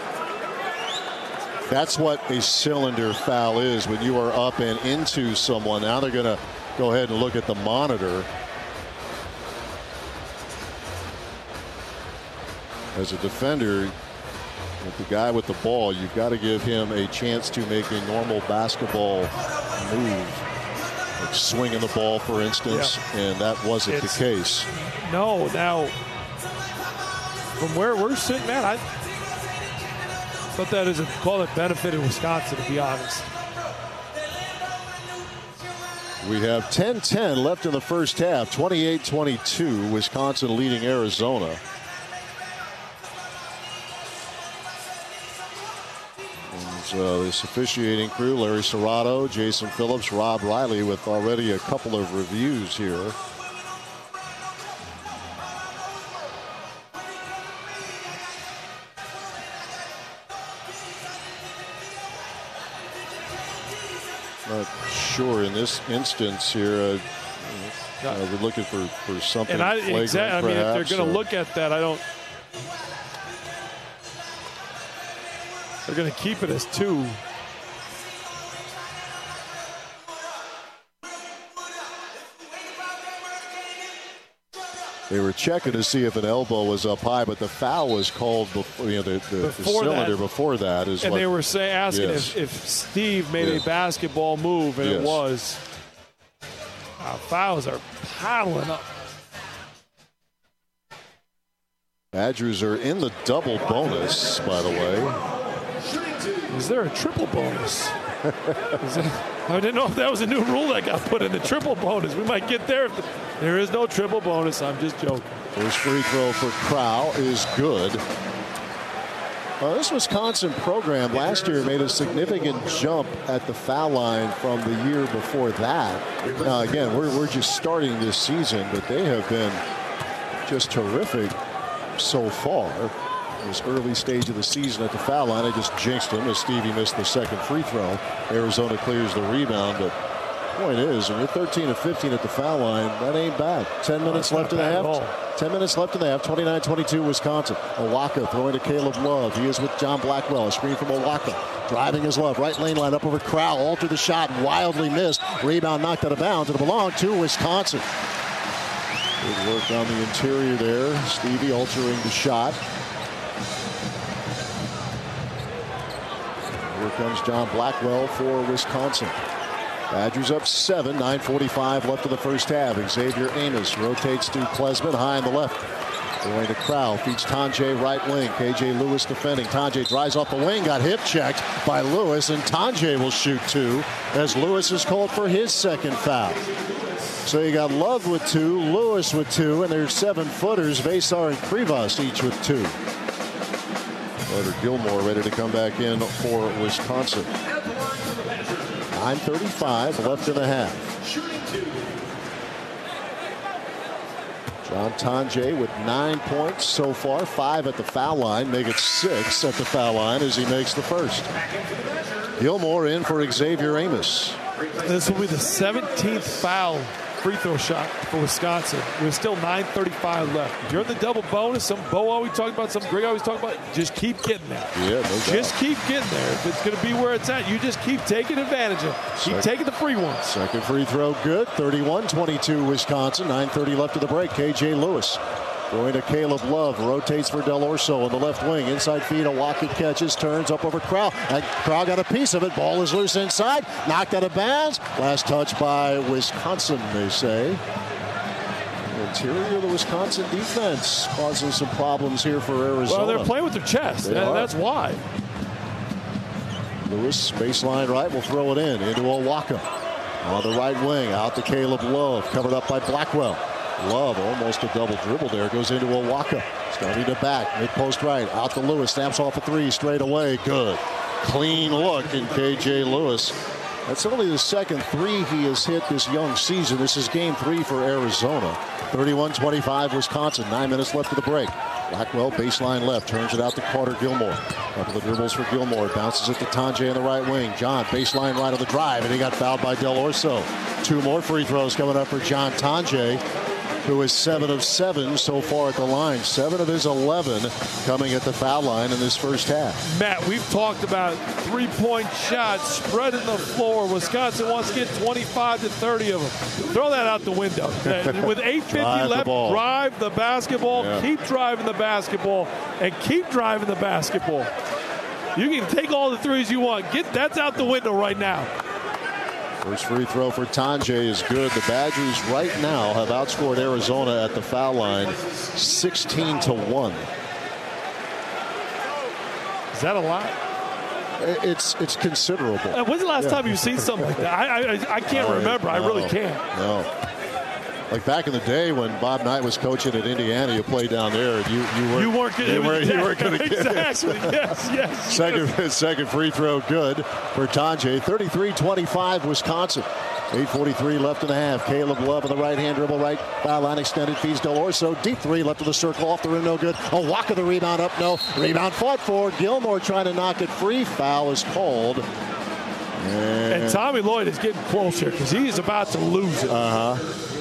That's what a cylinder foul is when you are up and into someone. Now they're going to go ahead and look at the monitor. As a defender, with the guy with the ball, you've got to give him a chance to make a normal basketball move. Like swinging the ball, for instance, Yeah. and that wasn't It's- the case. No, now, from where we're sitting at, I thought that is a call that benefited Wisconsin, to be honest. We have ten ten left in the first half, twenty-eight twenty-two, Wisconsin leading Arizona. And, uh, this officiating crew, Larry Serrato, Jason Phillips, Rob Riley, with already a couple of reviews here. Not sure in this instance here. Uh, uh, we're looking for, for something And I, flagrant, exactly, I mean, if perhaps, they're going or- to look at that, I don't. They're going to keep it as two. They were checking to see if an elbow was up high, but the foul was called before, you know, the, the, the Before cylinder that. before that is And what, they were say, asking yes. if, if Steve made Yeah. a basketball move, and it Yes. was. Uh, fouls are piling up. Badgers are in the double bonus, by the way. Is there a triple bonus? Is it, I didn't know if that was a new rule that got put in, the triple bonus. We might get there. If there is no triple bonus. I'm just joking. First free throw for Crowell is good. Uh, this Wisconsin program last year made a significant jump at the foul line from the year before that. Now, again, we're, we're just starting this season, but they have been just terrific so far. This early stage of the season at the foul line, I just jinxed him as Stevie missed the second free throw. Arizona clears the rebound, but point is, when you're thirteen of fifteen at the foul line, that ain't bad. Ten minutes left in the half. Ten minutes left in the half. twenty-nine twenty-two Wisconsin. Owaka throwing to Caleb Love. He is with John Blackwell. A screen from Owaka. Driving his Love. Right lane line up over Crowell. Altered the shot. Wildly missed. Rebound knocked out of bounds. It'll belong to Wisconsin. Good work on the interior there. Stevie altering the shot. Here comes John Blackwell for Wisconsin. Badgers up seven, nine forty-five left in the first half. Xavier Amos rotates to Klesman high on the left. Going to Crowell, feeds Tanjay right wing. K J Lewis defending. Tanjay drives off the wing, got hip checked by Lewis, and Tanjay will shoot two as Lewis is called for his second foul. So you got Love with two, Lewis with two, and there's seven footers, Vesar and Krivas each with two. Carter Gilmore ready to come back in for Wisconsin. nine thirty-five left in the half. John Tanjay with nine points so far, five at the foul line, make it six at the foul line as he makes the first. Gilmore in for Xavier Amos. This will be the seventeenth foul free throw shot for Wisconsin. There's still nine thirty-five left. If you're in the double bonus, some Bo always talk about, some Greg always talk about, just keep getting there. Yeah, no doubt. Just keep getting there. If it's going to be where it's at, you just keep taking advantage of it. Keep Second, taking the free ones. Second free throw good. thirty-one twenty-two Wisconsin. nine thirty left of the break. K J Lewis going to Caleb Love. Rotates for Del Orso on the left wing. Inside feed. Owaka catches. Turns up over Crowell. And Crowell got a piece of it. Ball is loose inside. Knocked out of bounds. Last touch by Wisconsin, they say. Interior of the Wisconsin defense causing some problems here for Arizona. Well, they're playing with their chest. They That, are. that's why. Lewis, baseline right, will throw it in into Owaka. On the right wing, out to Caleb Love, covered up by Blackwell. Love, almost a double dribble there, goes into Owaka. Starting to back, mid-post right, out to Lewis, snaps off a three, straight away, good. Clean look in K J Lewis. That's only the second three he has hit this young season. This is game three for Arizona. thirty-one twenty-five Wisconsin, nine minutes left of the break. Blackwell, baseline left, turns it out to Carter Gilmore. Couple of dribbles for Gilmore, bounces it to Tanjay on the right wing. John, baseline right on the drive, and he got fouled by Del Orso. Two more free throws coming up for John Tanjay, who is seven of seven so far at the line. Seven of his eleven coming at the foul line in this first half. Matt, we've talked about three-point shots spreading the floor. Wisconsin wants to get twenty-five to thirty of them. Throw that out the window. With eight fifty left, the drive the basketball, yeah. keep driving the basketball, and keep driving the basketball. You can take all the threes you want. Get that's out the window right now. First free throw for Tanjay is good. The Badgers right now have outscored Arizona at the foul line sixteen to one. Is that a lot? It's it's considerable. Uh, when's the last Yeah. time you've seen something like that? I I, I can't No, remember. I no, really can't. No. Like back in the day when Bob Knight was coaching at Indiana, you played down there, and you you weren't You weren't gonna- you weren't, you weren't going to get it. Exactly. Yes. Yes. Second second free throw good for Tanjay. thirty-three twenty-five Wisconsin. eight forty-three left in the half. Caleb Love on the right-hand dribble, right foul line extended, feeds Del Orso. Deep three left of the circle, off the rim, no good. Owaka the rebound up, no. Rebound fought for. Gilmore trying to knock it free. Foul is called. And, And Tommy Lloyd is getting closer because he is about to lose it. Uh-huh.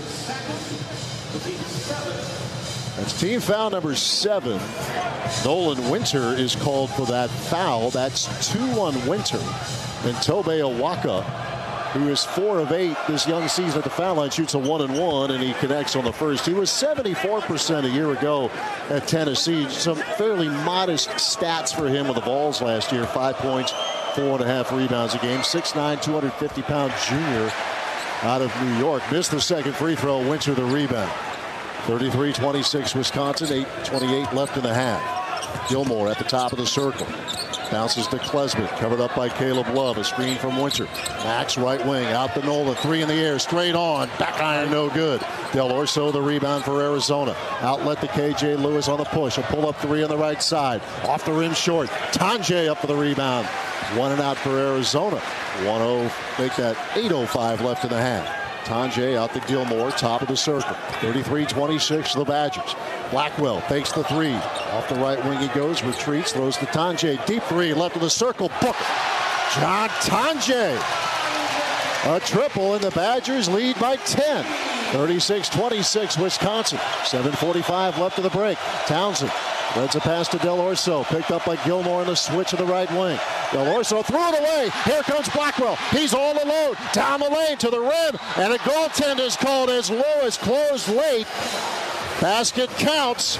That's team foul number seven. Nolan Winter is called for that foul. That's two on Winter. And Tobe Owaka, who is four of eight this young season at the foul line, shoots a one and one, and he connects on the first. He was seventy-four percent a year ago at Tennessee. Some fairly modest stats for him with the Vols last year. Five points, four and a half rebounds a game. six nine, two hundred fifty pound junior out of New York. Missed the second free throw. Winter the rebound. thirty-three twenty-six Wisconsin, eight twenty-eight left in the half. Gilmore at the top of the circle. Bounces to Klesman, covered up by Caleb Love. A screen from Winter. Max right wing, out to Nolan. Three in the air, straight on. Back iron, no good. Del Orso the rebound for Arizona. Outlet to K J Lewis on the push. A pull-up three on the right side. Off the rim short. Tanjay up for the rebound. One and out for Arizona. one oh, make that eight oh five left in the half. Tonje out to Gilmore, top of the circle. thirty-three twenty-six the Badgers. Blackwell fakes the three. Off the right wing he goes, retreats, throws to Tonje. Deep three, left of the circle. Book it. John Tonje. A triple, and the Badgers lead by ten. thirty-six twenty-six Wisconsin. seven forty-five left of the break. Townsend lets a pass to Del Orso. Picked up by Gilmore in the switch to the right wing. Del Orso threw it away. Here comes Blackwell. He's all alone. Down the lane to the rim. And a goaltend is called as Lewis closed late. Basket counts.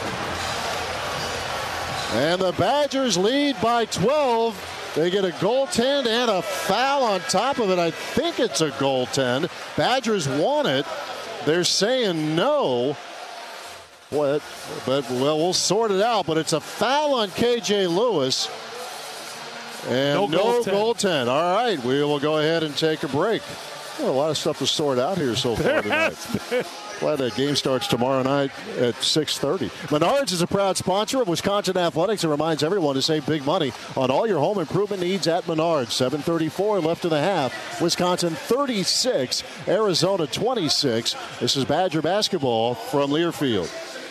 And the Badgers lead by twelve. They get a goaltend and a foul on top of it. I think it's a goaltend. Badgers want it. They're saying no. What? But, well, we'll sort it out. But it's a foul on K J Lewis. And no, no goaltend. goaltend. All right, we will go ahead and take a break. Well, a lot of stuff to sort out here so far tonight. Glad that game starts tomorrow night at six thirty. Menards is a proud sponsor of Wisconsin Athletics and reminds everyone to save big money on all your home improvement needs at Menards. seven thirty-four left in the half. Wisconsin thirty-six, Arizona twenty-six. This is Badger basketball from Learfield.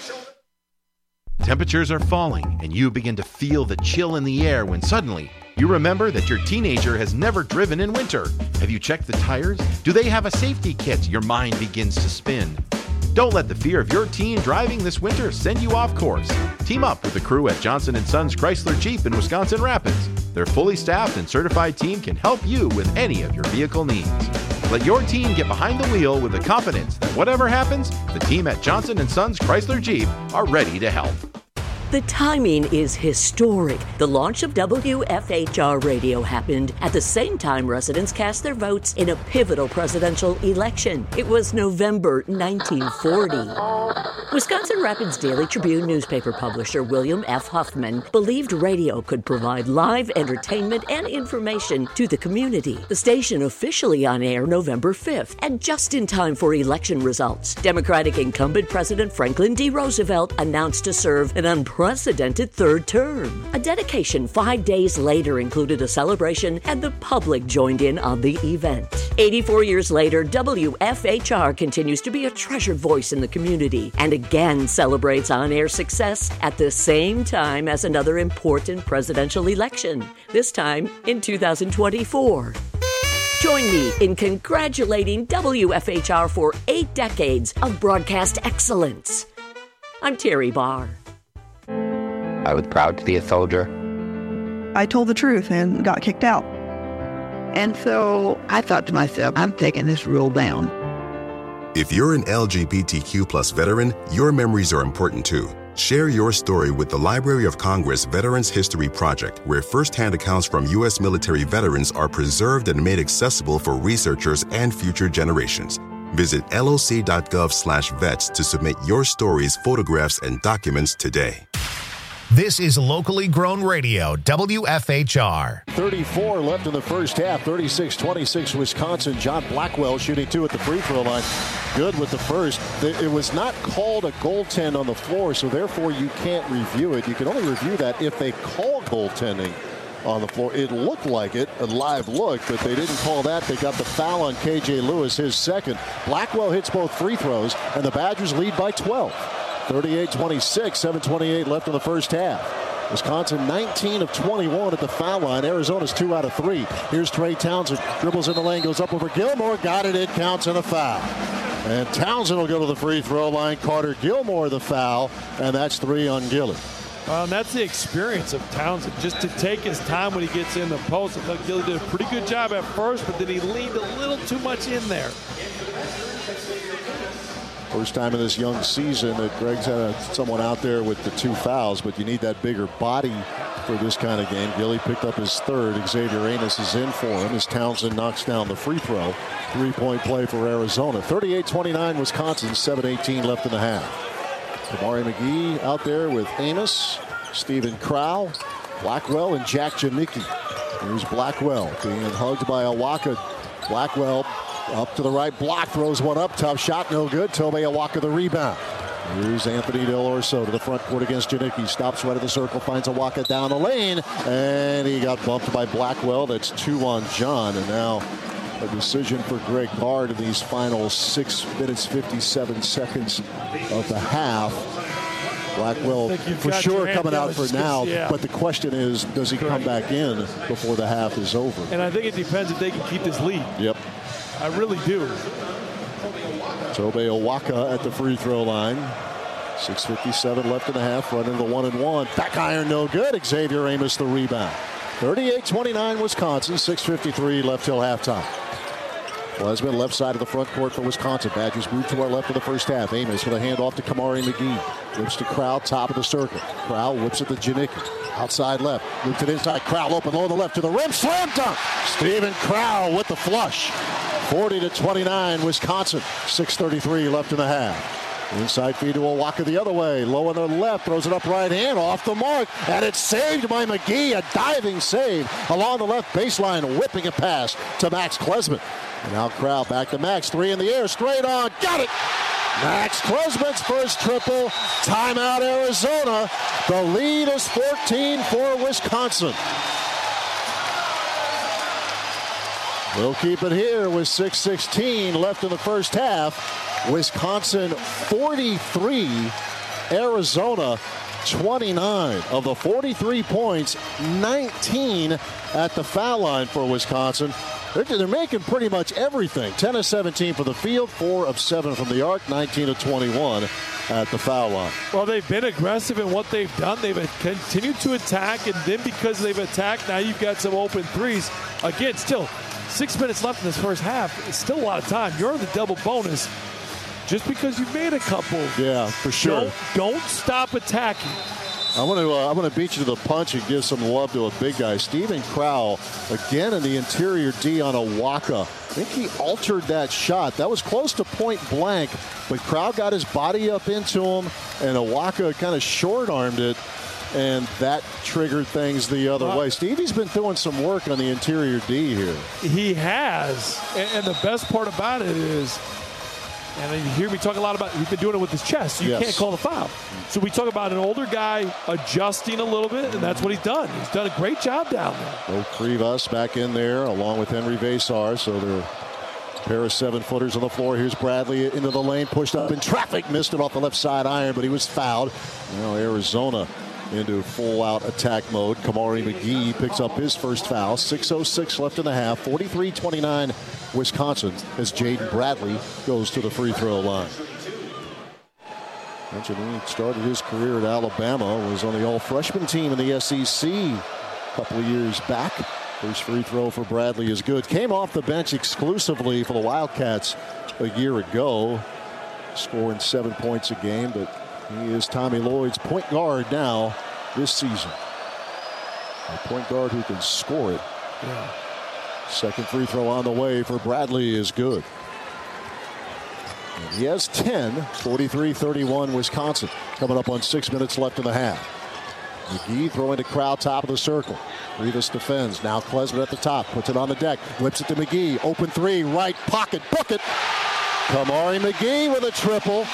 Temperatures are falling, and you begin to feel the chill in the air when suddenly you remember that your teenager has never driven in winter. Have you checked the tires? Do they have a safety kit? Your mind begins to spin. Don't let the fear of your teen driving this winter send you off course. Team up with the crew at Johnson and Sons Chrysler Jeep in Wisconsin Rapids. Their fully staffed and certified team can help you with any of your vehicle needs. Let your team get behind the wheel with the confidence that whatever happens, the team at Johnson and Sons Chrysler Jeep are ready to help. The timing is historic. The launch of W F H R Radio happened at the same time residents cast their votes in a pivotal presidential election. It was November nineteen forty. Wisconsin Rapids Daily Tribune newspaper publisher William F. Huffman believed radio could provide live entertainment and information to the community. The station officially on air November fifth, and just in time for election results. Democratic incumbent President Franklin D. Roosevelt announced to serve an unprecedented Unprecedented third term. A dedication five days later included a celebration, and the public joined in on the event. eighty-four years later, W F H R continues to be a treasured voice in the community and again celebrates on-air success at the same time as another important presidential election, this time in two thousand twenty-four. Join me in congratulating W F H R for eight decades of broadcast excellence. I'm Terry Barr. I was proud to be a soldier. I told the truth and got kicked out. And so I thought to myself, I'm taking this rule down. If you're an L G B T Q plus veteran, your memories are important too. Share your story with the Library of Congress Veterans History Project, where firsthand accounts from U S military veterans are preserved and made accessible for researchers and future generations. Visit loc.gov slash vets to submit your stories, photographs, and documents today. This is locally grown radio, W F H R. thirty-four left in the first half, thirty-six twenty-six Wisconsin. John Blackwell shooting two at the free throw line. Good with the first. It was not called a goaltend on the floor, so therefore you can't review it. You can only review that if they call goaltending on the floor. It looked like it, a live look, but they didn't call that. They got the foul on K J Lewis, his second. Blackwell hits both free throws, and the Badgers lead by twelve. thirty-eight twenty-six, seven twenty-eight left in the first half. Wisconsin nineteen of twenty-one at the foul line. Arizona's two out of three. Here's Trey Townsend. Dribbles in the lane, goes up over Gilmore. Got it, it counts, and a foul. And Townsend will go to the free throw line. Carter Gilmore the foul, and that's three on Gilly. Well, and that's the experience of Townsend, just to take his time when he gets in the post. I thought Gilly did a pretty good job at first, but then he leaned a little too much in there. First time in this young season that Greg's had a, someone out there with the two fouls, but you need that bigger body for this kind of game. Gilly picked up his third. Xavier Amos is in for him as Townsend knocks down the free throw. Three-point play for Arizona. thirty-eight twenty-nine Wisconsin, seven eighteen left in the half. Kamari McGee out there with Amos, Stephen Crow, Blackwell, and Jack Janicki. Here's Blackwell being hugged by Awaka. Blackwell up to the right block, throws one up, tough shot, no good. Tobey Awaka the rebound. Here's Anthony Del Orso to the front court against Janicki. Stops right at the circle, finds Awaka down the lane, and he got bumped by Blackwell. That's two on John, and now A decision for Greg Bard in these final six minutes, fifty-seven seconds of the half. Blackwell for sure coming out for now, yeah. But the question is, does he Correct. come back in before the half is over? And I think it depends if they can keep this lead. Yep. I really do. Tobe Awaka at the free throw line. six fifty-seven left in the half, running the one and one. Back iron no good. Xavier Amos the rebound. thirty-eight twenty-nine Wisconsin, six fifty-three left till halftime. Klesmit left side of the front court for Wisconsin. Badgers move to our left in the first half. Amos with a handoff to Kamari McGee. Whips to Crowell, top of the circle. Crowell whips it to Janicki. Outside left. Moves it inside. Crowell open low on the left to the rim. Slam dunk. Steven Crowell with the flush. forty to twenty-nine Wisconsin. six thirty-three left in the half. Inside feed to Awaka the other way. Low on the left. Throws it up right hand. Off the mark. And it's saved by McGee. A diving save along the left baseline. Whipping a pass to Max Klesmit. And now Crowell back to Max. Three in the air. Straight on. Got it. Max Klesmit's first triple. Timeout Arizona. The lead is fourteen for Wisconsin. We'll keep it here with six sixteen left in the first half. Wisconsin forty-three, Arizona twenty-nine. Of the forty-three points, nineteen at the foul line for Wisconsin. They're, they're making pretty much everything. ten of seventeen from the field, four of seven from the arc, nineteen of twenty-one at the foul line. Well, they've been aggressive in what they've done. They've continued to attack, and then because they've attacked, now you've got some open threes. Again, still six minutes left in this first half. It's still a lot of time. You're in the double bonus. Just because you made a couple. Yeah, for sure. Don't, don't stop attacking. I want to uh, I want to beat you to the punch and give some love to a big guy. Steven Crowell, again in the interior D on Awaka. I think he altered that shot. That was close to point blank, but Crowell got his body up into him, and Awaka kind of short-armed it, and that triggered things the other uh, way. Stevie's been doing some work on the interior D here. He has, and, and the best part about it is, and you hear me talk a lot about, he's been doing it with his chest, so you yes. can't call the foul. So we talk about an older guy adjusting a little bit, and that's what he's done. He's done a great job down there. Bo Krivas back in there, along with Henry Vesar, so they're a pair of seven-footers on the floor. Here's Bradley into the lane, pushed up in traffic, missed it off the left side iron, but he was fouled. Now Arizona into full-out attack mode. Kamari McGee picks up his first foul. six oh six left in the half. forty-three twenty-nine Wisconsin as Jaden Bradley goes to the free throw line. Mentioned he started his career at Alabama, was on the all-freshman team in the S E C a couple of years back. First free throw for Bradley is good. Came off the bench exclusively for the Wildcats a year ago, scoring seven points a game, but he is Tommy Lloyd's point guard now this season. A point guard who can score it. Yeah. Second free throw on the way for Bradley is good. And he has ten, forty-three thirty-one Wisconsin. Coming up on six minutes left in the half. McGee throwing to Crowell, top of the circle. Rivas defends. Now Klesmit at the top. Puts it on the deck. Whips it to McGee. Open three. Right pocket. Book it. Kamari McGee with a triple.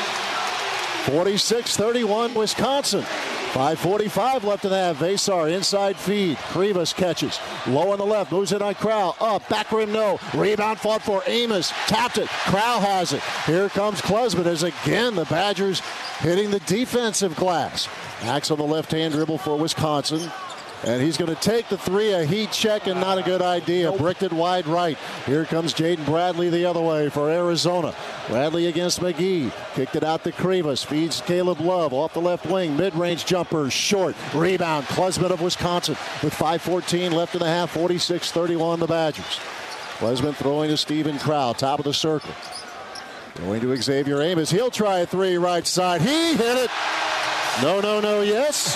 forty-six thirty-one Wisconsin. five forty-five left in the half. Vesar inside feed. Krivas catches. Low on the left. Moves it on Crowell. Up. Back rim no. Rebound fought for Amos. Tapped it. Crowell has it. Here comes Klesmit as again the Badgers hitting the defensive glass. Max on the left-hand dribble for Wisconsin. And he's going to take the three, a heat check, and not a good idea. Bricked it wide right. Here comes Jaden Bradley the other way for Arizona. Bradley against McGee. Kicked it out to Krivas. Feeds Caleb Love off the left wing. Mid-range jumper, short. Rebound, Klesmit of Wisconsin with five fourteen left in the half. forty-six thirty-one the Badgers. Klesmit throwing to Steven Crowell, top of the circle. Going to Xavier Amos. He'll try a three right side. He hit it. No, no, no, yes.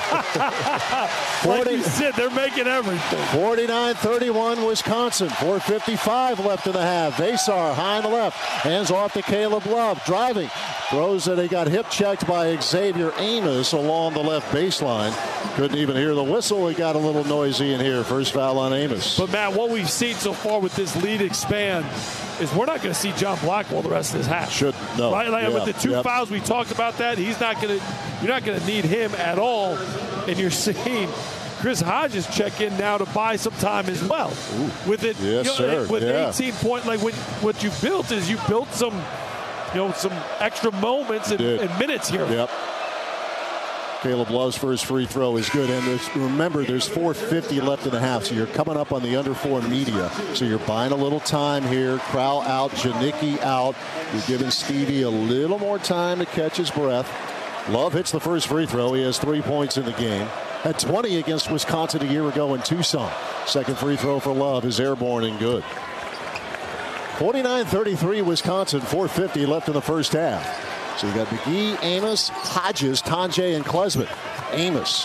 forty, like you said, they're making everything. forty-nine thirty-one Wisconsin. four fifty-five left in the half. Vesar high on the left. Hands off to Caleb Love. Driving. Throws it. He got hip checked by Xavier Amos along the left baseline. Couldn't even hear the whistle. It got a little noisy in here. First foul on Amos. But, Matt, what we've seen so far with this lead expand is we're not going to see John Blackwell the rest of this half. Should, no. Right? Like yeah. with the two yep. fouls, we talked about that. He's not going to, you're not going to need him at all. And you're seeing Chris Hodges check in now to buy some time as well. Ooh. With it, yes, you know, sir. with yeah. eighteen point, like what, what you built is you built some, you know, some extra moments and, and minutes here. Yep. Caleb Love's first free throw is good. And there's, remember, there's four fifty left in the half, so you're coming up on the under four media. So you're buying a little time here. Crowell out, Janicki out. You're giving Stevie a little more time to catch his breath. Love hits the first free throw. He has three points in the game. Had twenty against Wisconsin a year ago in Tucson. Second free throw for Love is airborne and good. forty-nine thirty-three Wisconsin, four fifty left in the first half. So you got McGee, Amos, Hodges, Tonje, and Klesmit. Amos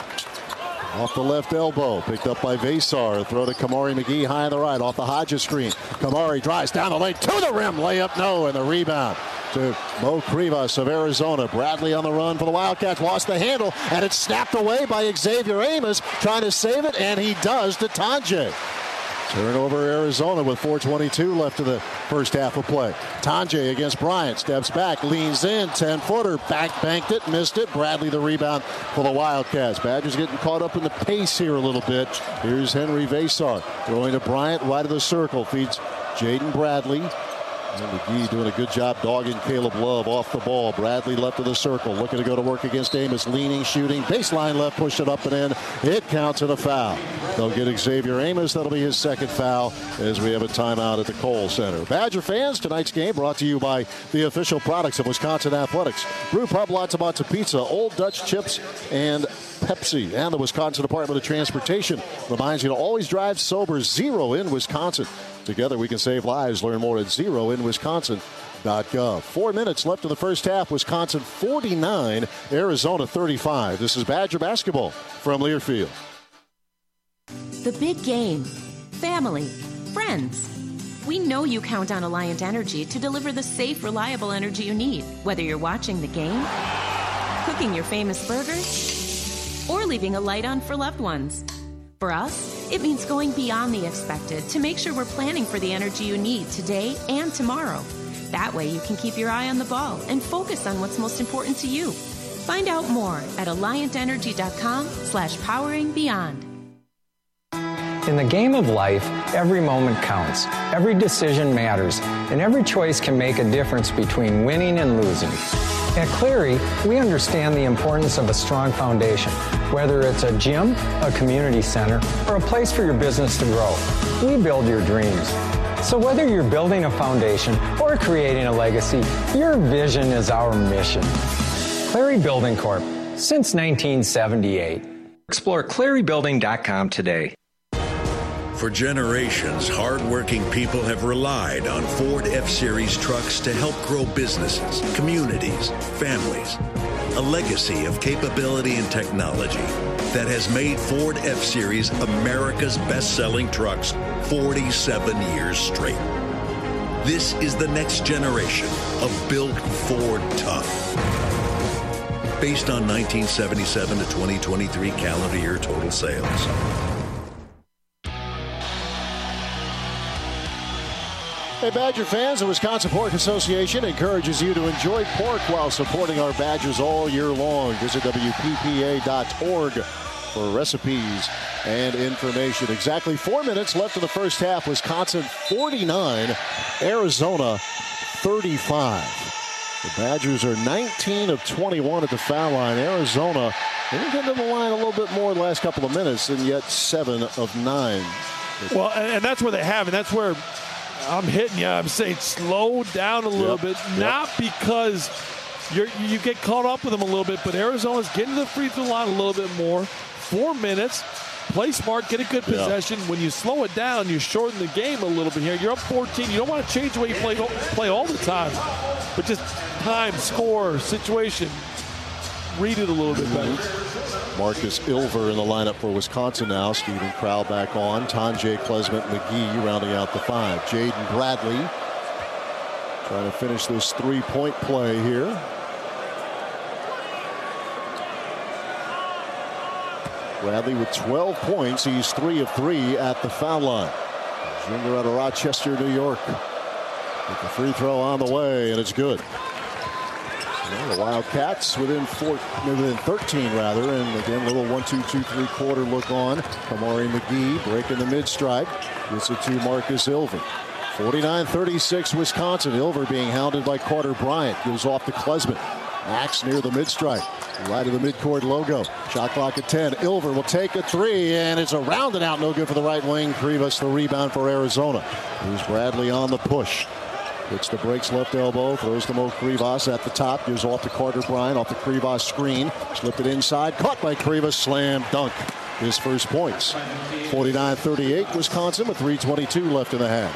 off the left elbow, picked up by Vesar. Throw to Kamari McGee high on the right, off the Hodges screen. Kamari drives down the lane to the rim, layup no, and the rebound to Mo Krivas of Arizona. Bradley on the run for the Wildcats, lost the handle, and it's snapped away by Xavier Amos, trying to save it, and he does to Tonje. Turnover Arizona with four twenty-two left in the first half of play. Tonje against Bryant, steps back, leans in, ten-footer, back banked it, missed it. Bradley the rebound for the Wildcats. Badgers getting caught up in the pace here a little bit. Here's Henry Vesar throwing to Bryant, right of the circle, feeds Jaden Bradley. And McGee doing a good job dogging Caleb Love off the ball. Bradley left of the circle, looking to go to work against Amos, leaning, shooting, baseline left, push it up and in. It counts in a foul. They'll get Xavier Amos. That'll be his second foul as we have a timeout at the Kohl Center. Badger fans, tonight's game brought to you by the official products of Wisconsin Athletics. Brew Pub, Lots of Lots of Pizza, Old Dutch Chips, and Pepsi. And the Wisconsin Department of Transportation reminds you to always drive sober. Zero in Wisconsin. Together we can save lives. Learn more at zero in wisconsin dot gov. Four minutes left in the first half. Wisconsin forty-nine, Arizona thirty-five. This is Badger basketball from Learfield. The big game. Family. Friends. We know you count on Alliant Energy to deliver the safe, reliable energy you need, whether you're watching the game, cooking your famous burgers, or leaving a light on for loved ones. For us, it means going beyond the expected to make sure we're planning for the energy you need today and tomorrow. That way you can keep your eye on the ball and focus on what's most important to you. Find out more at alliant energy dot com slash powering beyond. In the game of life, every moment counts. Every decision matters, and every choice can make a difference between winning and losing. At Cleary, we understand the importance of a strong foundation, whether it's a gym, a community center, or a place for your business to grow. We build your dreams. So whether you're building a foundation or creating a legacy, your vision is our mission. Cleary Building Corp, since nineteen seventy-eight. Explore Cleary Building dot com today. For generations, hardworking people have relied on Ford F-Series trucks to help grow businesses, communities, families. A legacy of capability and technology that has made Ford F-Series America's best-selling trucks forty-seven years straight. This is the next generation of Built Ford Tough. Based on nineteen seventy-seven to twenty twenty-three calendar year total sales. Hey, Badger fans, the Wisconsin Pork Association encourages you to enjoy pork while supporting our Badgers all year long. Visit W P P A dot org for recipes and information. Exactly four minutes left in the first half. Wisconsin forty-nine, Arizona thirty-five. The Badgers are nineteen of twenty-one at the foul line. Arizona, they've been to the line a little bit more the last couple of minutes, and yet seven of nine. Well, and that's where they have, and that's where I'm hitting you. I'm saying slow down a little Yep. bit, Yep. not because you're, you get caught up with them a little bit, but Arizona's getting to the free throw line a little bit more. Four minutes. Play smart, get a good Yeah. possession. When you slow it down, you shorten the game a little bit here. You're up fourteen. You don't want to change the way you play, play all the time, but just time, score, situation. Read it a little bit better. Marcus Ilver in the lineup for Wisconsin now. Steven Crowell back on. Tonje, Klesmit, McGee rounding out the five. Jaden Bradley trying to finish this three-point play here. Bradley with twelve points. He's three of three at the foul line. Junior out of Rochester, New York. With the free throw on the way, and it's good. Well, the Wildcats within four, within thirteen rather, and again, a little one, two, two, three quarter look on. Kamari McGee breaking the mid-stripe. Gets it to Marcus Ilver. forty-nine thirty-six Wisconsin. Ilver being hounded by Carter Bryant. Goes off to Klesman. Max near the mid-stripe. Right of the midcourt logo. Shot clock at ten. Ilver will take a three, and it's a rounded out. No good for the right wing. Krivas the rebound for Arizona. Here's Bradley on the push. Hits the brakes left elbow. Throws to Mo Krivas at the top. Gives off to Carter Bryant off the Krivas screen. Slipped it inside. Caught by Krivas. Slam dunk. His first points. forty-nine thirty-eight Wisconsin with three twenty-two left in the half.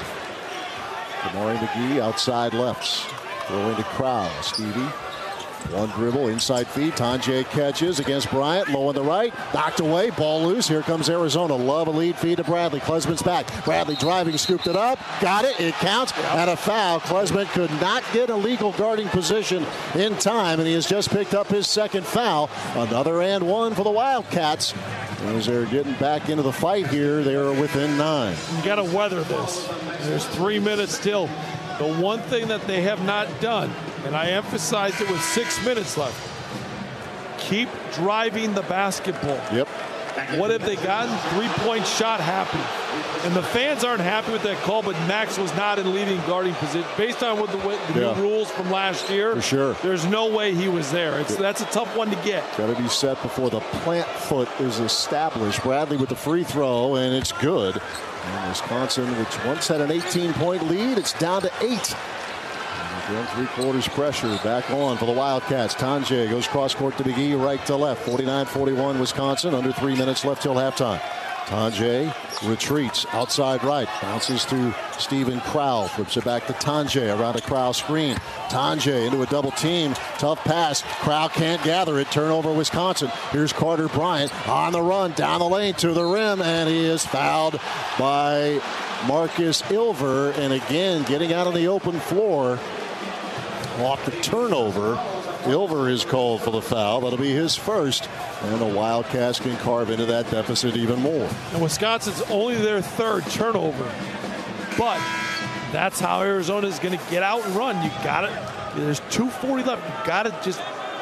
Kamari McGee outside lefts. Throwing to Crowell. Stevie. One dribble, inside feed. Tanjay catches against Bryant. Low on the right. Knocked away. Ball loose. Here comes Arizona. Love a lead feed to Bradley. Klesman's back. Bradley driving. Scooped it up. Got it. It counts. And a foul. Klesman could not get a legal guarding position in time. And he has just picked up his second foul. Another and one for the Wildcats. As they're getting back into the fight here, they're within nine. You got to weather this. There's three minutes still. The one thing that they have not done, and I emphasized it with six minutes left, keep driving the basketball. Yep. What have they gotten? Three-point shot happy. And the fans aren't happy with that call, but Max was not in leading guarding position. Based on what the, the yeah. new rules from last year, for sure. There's no way he was there. It's, that's a tough one to get. Got to be set before the plant foot is established. Bradley with the free throw, and it's good. And Wisconsin, which once had an eighteen-point lead, it's down to eight. Again, three-quarters pressure back on for the Wildcats. Tanjay goes cross-court to McGee, right to left. forty-nine forty-one Wisconsin, under three minutes left till halftime. Tanjay retreats outside right, bounces to Stephen Crowell, flips it back to Tanjay around a Crowell screen. Tanjay into a double team, tough pass. Crowell can't gather it. Turnover Wisconsin. Here's Carter Bryant on the run down the lane to the rim, and he is fouled by Marcus Ilver. And again, getting out on the open floor off the turnover. Ilver is called for the foul. That'll be his first. And the Wildcats can carve into that deficit even more. And Wisconsin's only their third turnover. But that's how Arizona is going to get out and run. You got it. There's two forty left. You got to just,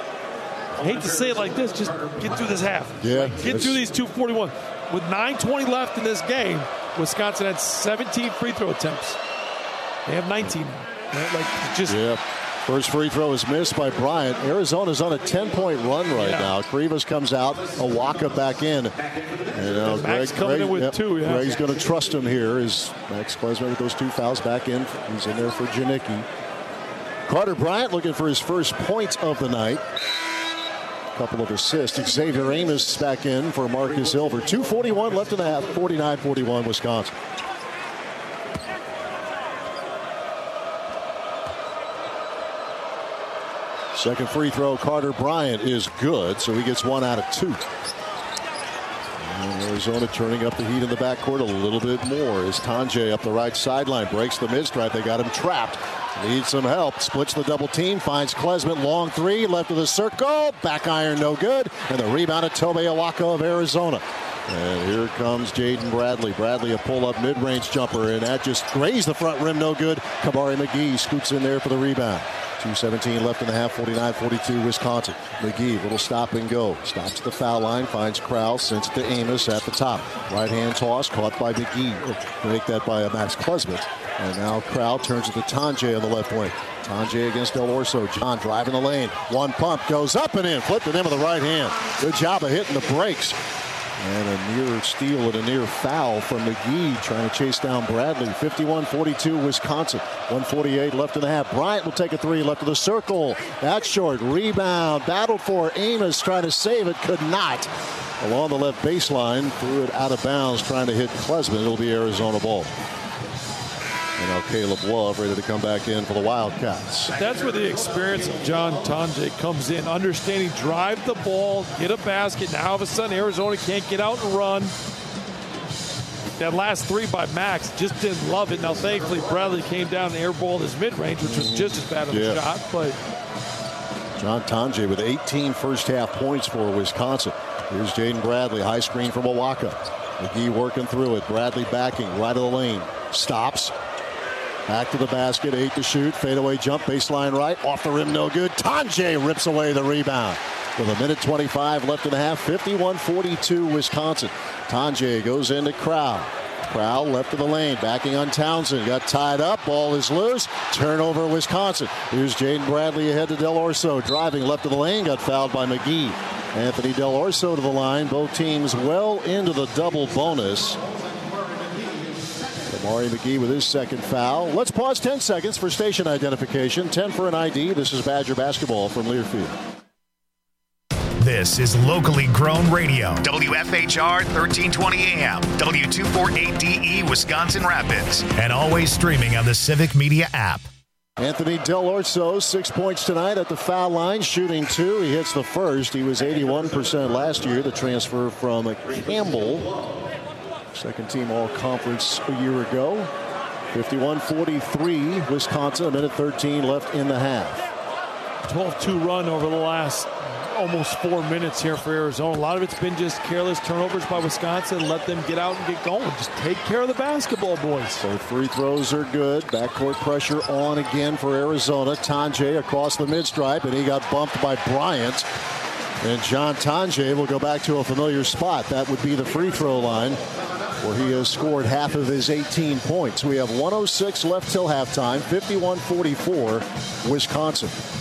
I hate to say it like this, just get through this half. Yeah. Get through these two forty-one. With nine twenty left in this game, Wisconsin had seventeen free throw attempts. They have nineteen now. Right? Like, just. Yeah. First free throw is missed by Bryant. Arizona's on a ten-point run right yeah. now. Krivas comes out, Awaka back in. And, uh, Max Greg, coming Greg, in with yep, two. Yeah. Greg's going to trust him here as Max Klesman with those two fouls back in. He's in there for Janicki. Carter Bryant looking for his first point of the night. A couple of assists. Xavier Amos back in for Marcus Ilver. two forty-one left in the half. forty-nine forty-one Wisconsin. Second free throw, Carter Bryant, is good, so he gets one out of two. And Arizona turning up the heat in the backcourt a little bit more as Tanjay up the right sideline breaks the mid-stripe. They got him trapped. Needs some help. Splits the double team. Finds Klesman. Long three. Left of the circle. Back iron no good. And the rebound of Tobe Awaka of Arizona. And here comes Jaden Bradley. Bradley a pull-up mid-range jumper. And that just grazed the front rim. No good. Kamari McGee scoots in there for the rebound. two seventeen left in the half. forty-nine forty-two Wisconsin. McGee, little stop and go. Stops at the foul line. Finds Crowell. Sends it to Amos at the top. Right hand toss. Caught by McGee. Make that by a Max Klesman. And now Crowell turns it to Tanjay on the left wing. Tanjay against Del Orso. John driving the lane. One pump goes up and in. Flipped it in with the right hand. Good job of hitting the brakes. And a near steal and a near foul from McGee trying to chase down Bradley. fifty-one forty-two Wisconsin. one forty-eight left in the half. Bryant will take a three left of the circle. That's short. Rebound. Battled for. Amos trying to save it. Could not. Along the left baseline. Threw it out of bounds trying to hit Klesman. It'll be Arizona ball. And now Caleb Love ready to come back in for the Wildcats. That's where the experience of John Tanjay comes in. Understanding, drive the ball, get a basket. Now all of a sudden Arizona can't get out and run. That last three by Max just didn't love it. Now thankfully Bradley came down and airballed his mid-range, which was just as bad of yeah. a shot. But John Tanjay with eighteen first half points for Wisconsin. Here's Jaden Bradley, high screen from Awaka. McGee working through it. Bradley backing right of the lane. Stops. Back to the basket, eight to shoot. Fadeaway jump, baseline right. Off the rim, no good. Tonje rips away the rebound. With a minute twenty-five left in the half, fifty-one forty-two Wisconsin. Tonje goes into Crowell. Crowell left of the lane, backing on Townsend. Got tied up, ball is loose. Turnover Wisconsin. Here's Jaden Bradley ahead to Del Orso. Driving left of the lane, got fouled by McGee. Anthony Del Orso to the line. Both teams well into the double bonus. Amari McGee with his second foul. Let's pause ten seconds for station identification. ten for an I D. This is Badger basketball from Learfield. This is locally grown radio. W F H R thirteen twenty A M. W two forty-eight D E Wisconsin Rapids. And always streaming on the Civic Media app. Anthony Del Orso, six points tonight at the foul line, shooting two. He hits the first. He was eighty-one percent last year, the transfer from Campbell. Second team all-conference a year ago. fifty-one forty-three Wisconsin, a minute thirteen left in the half. twelve two run over the last almost four minutes here for Arizona. A lot of it's been just careless turnovers by Wisconsin. Let them get out and get going. Just take care of the basketball, boys. So free throws are good. Backcourt pressure on again for Arizona. Tonje across the mid-stripe, and he got bumped by Bryant. And John Tonje will go back to a familiar spot. That would be the free throw line, where he has scored half of his eighteen points. We have one oh six left till halftime, fifty-one forty-four Wisconsin.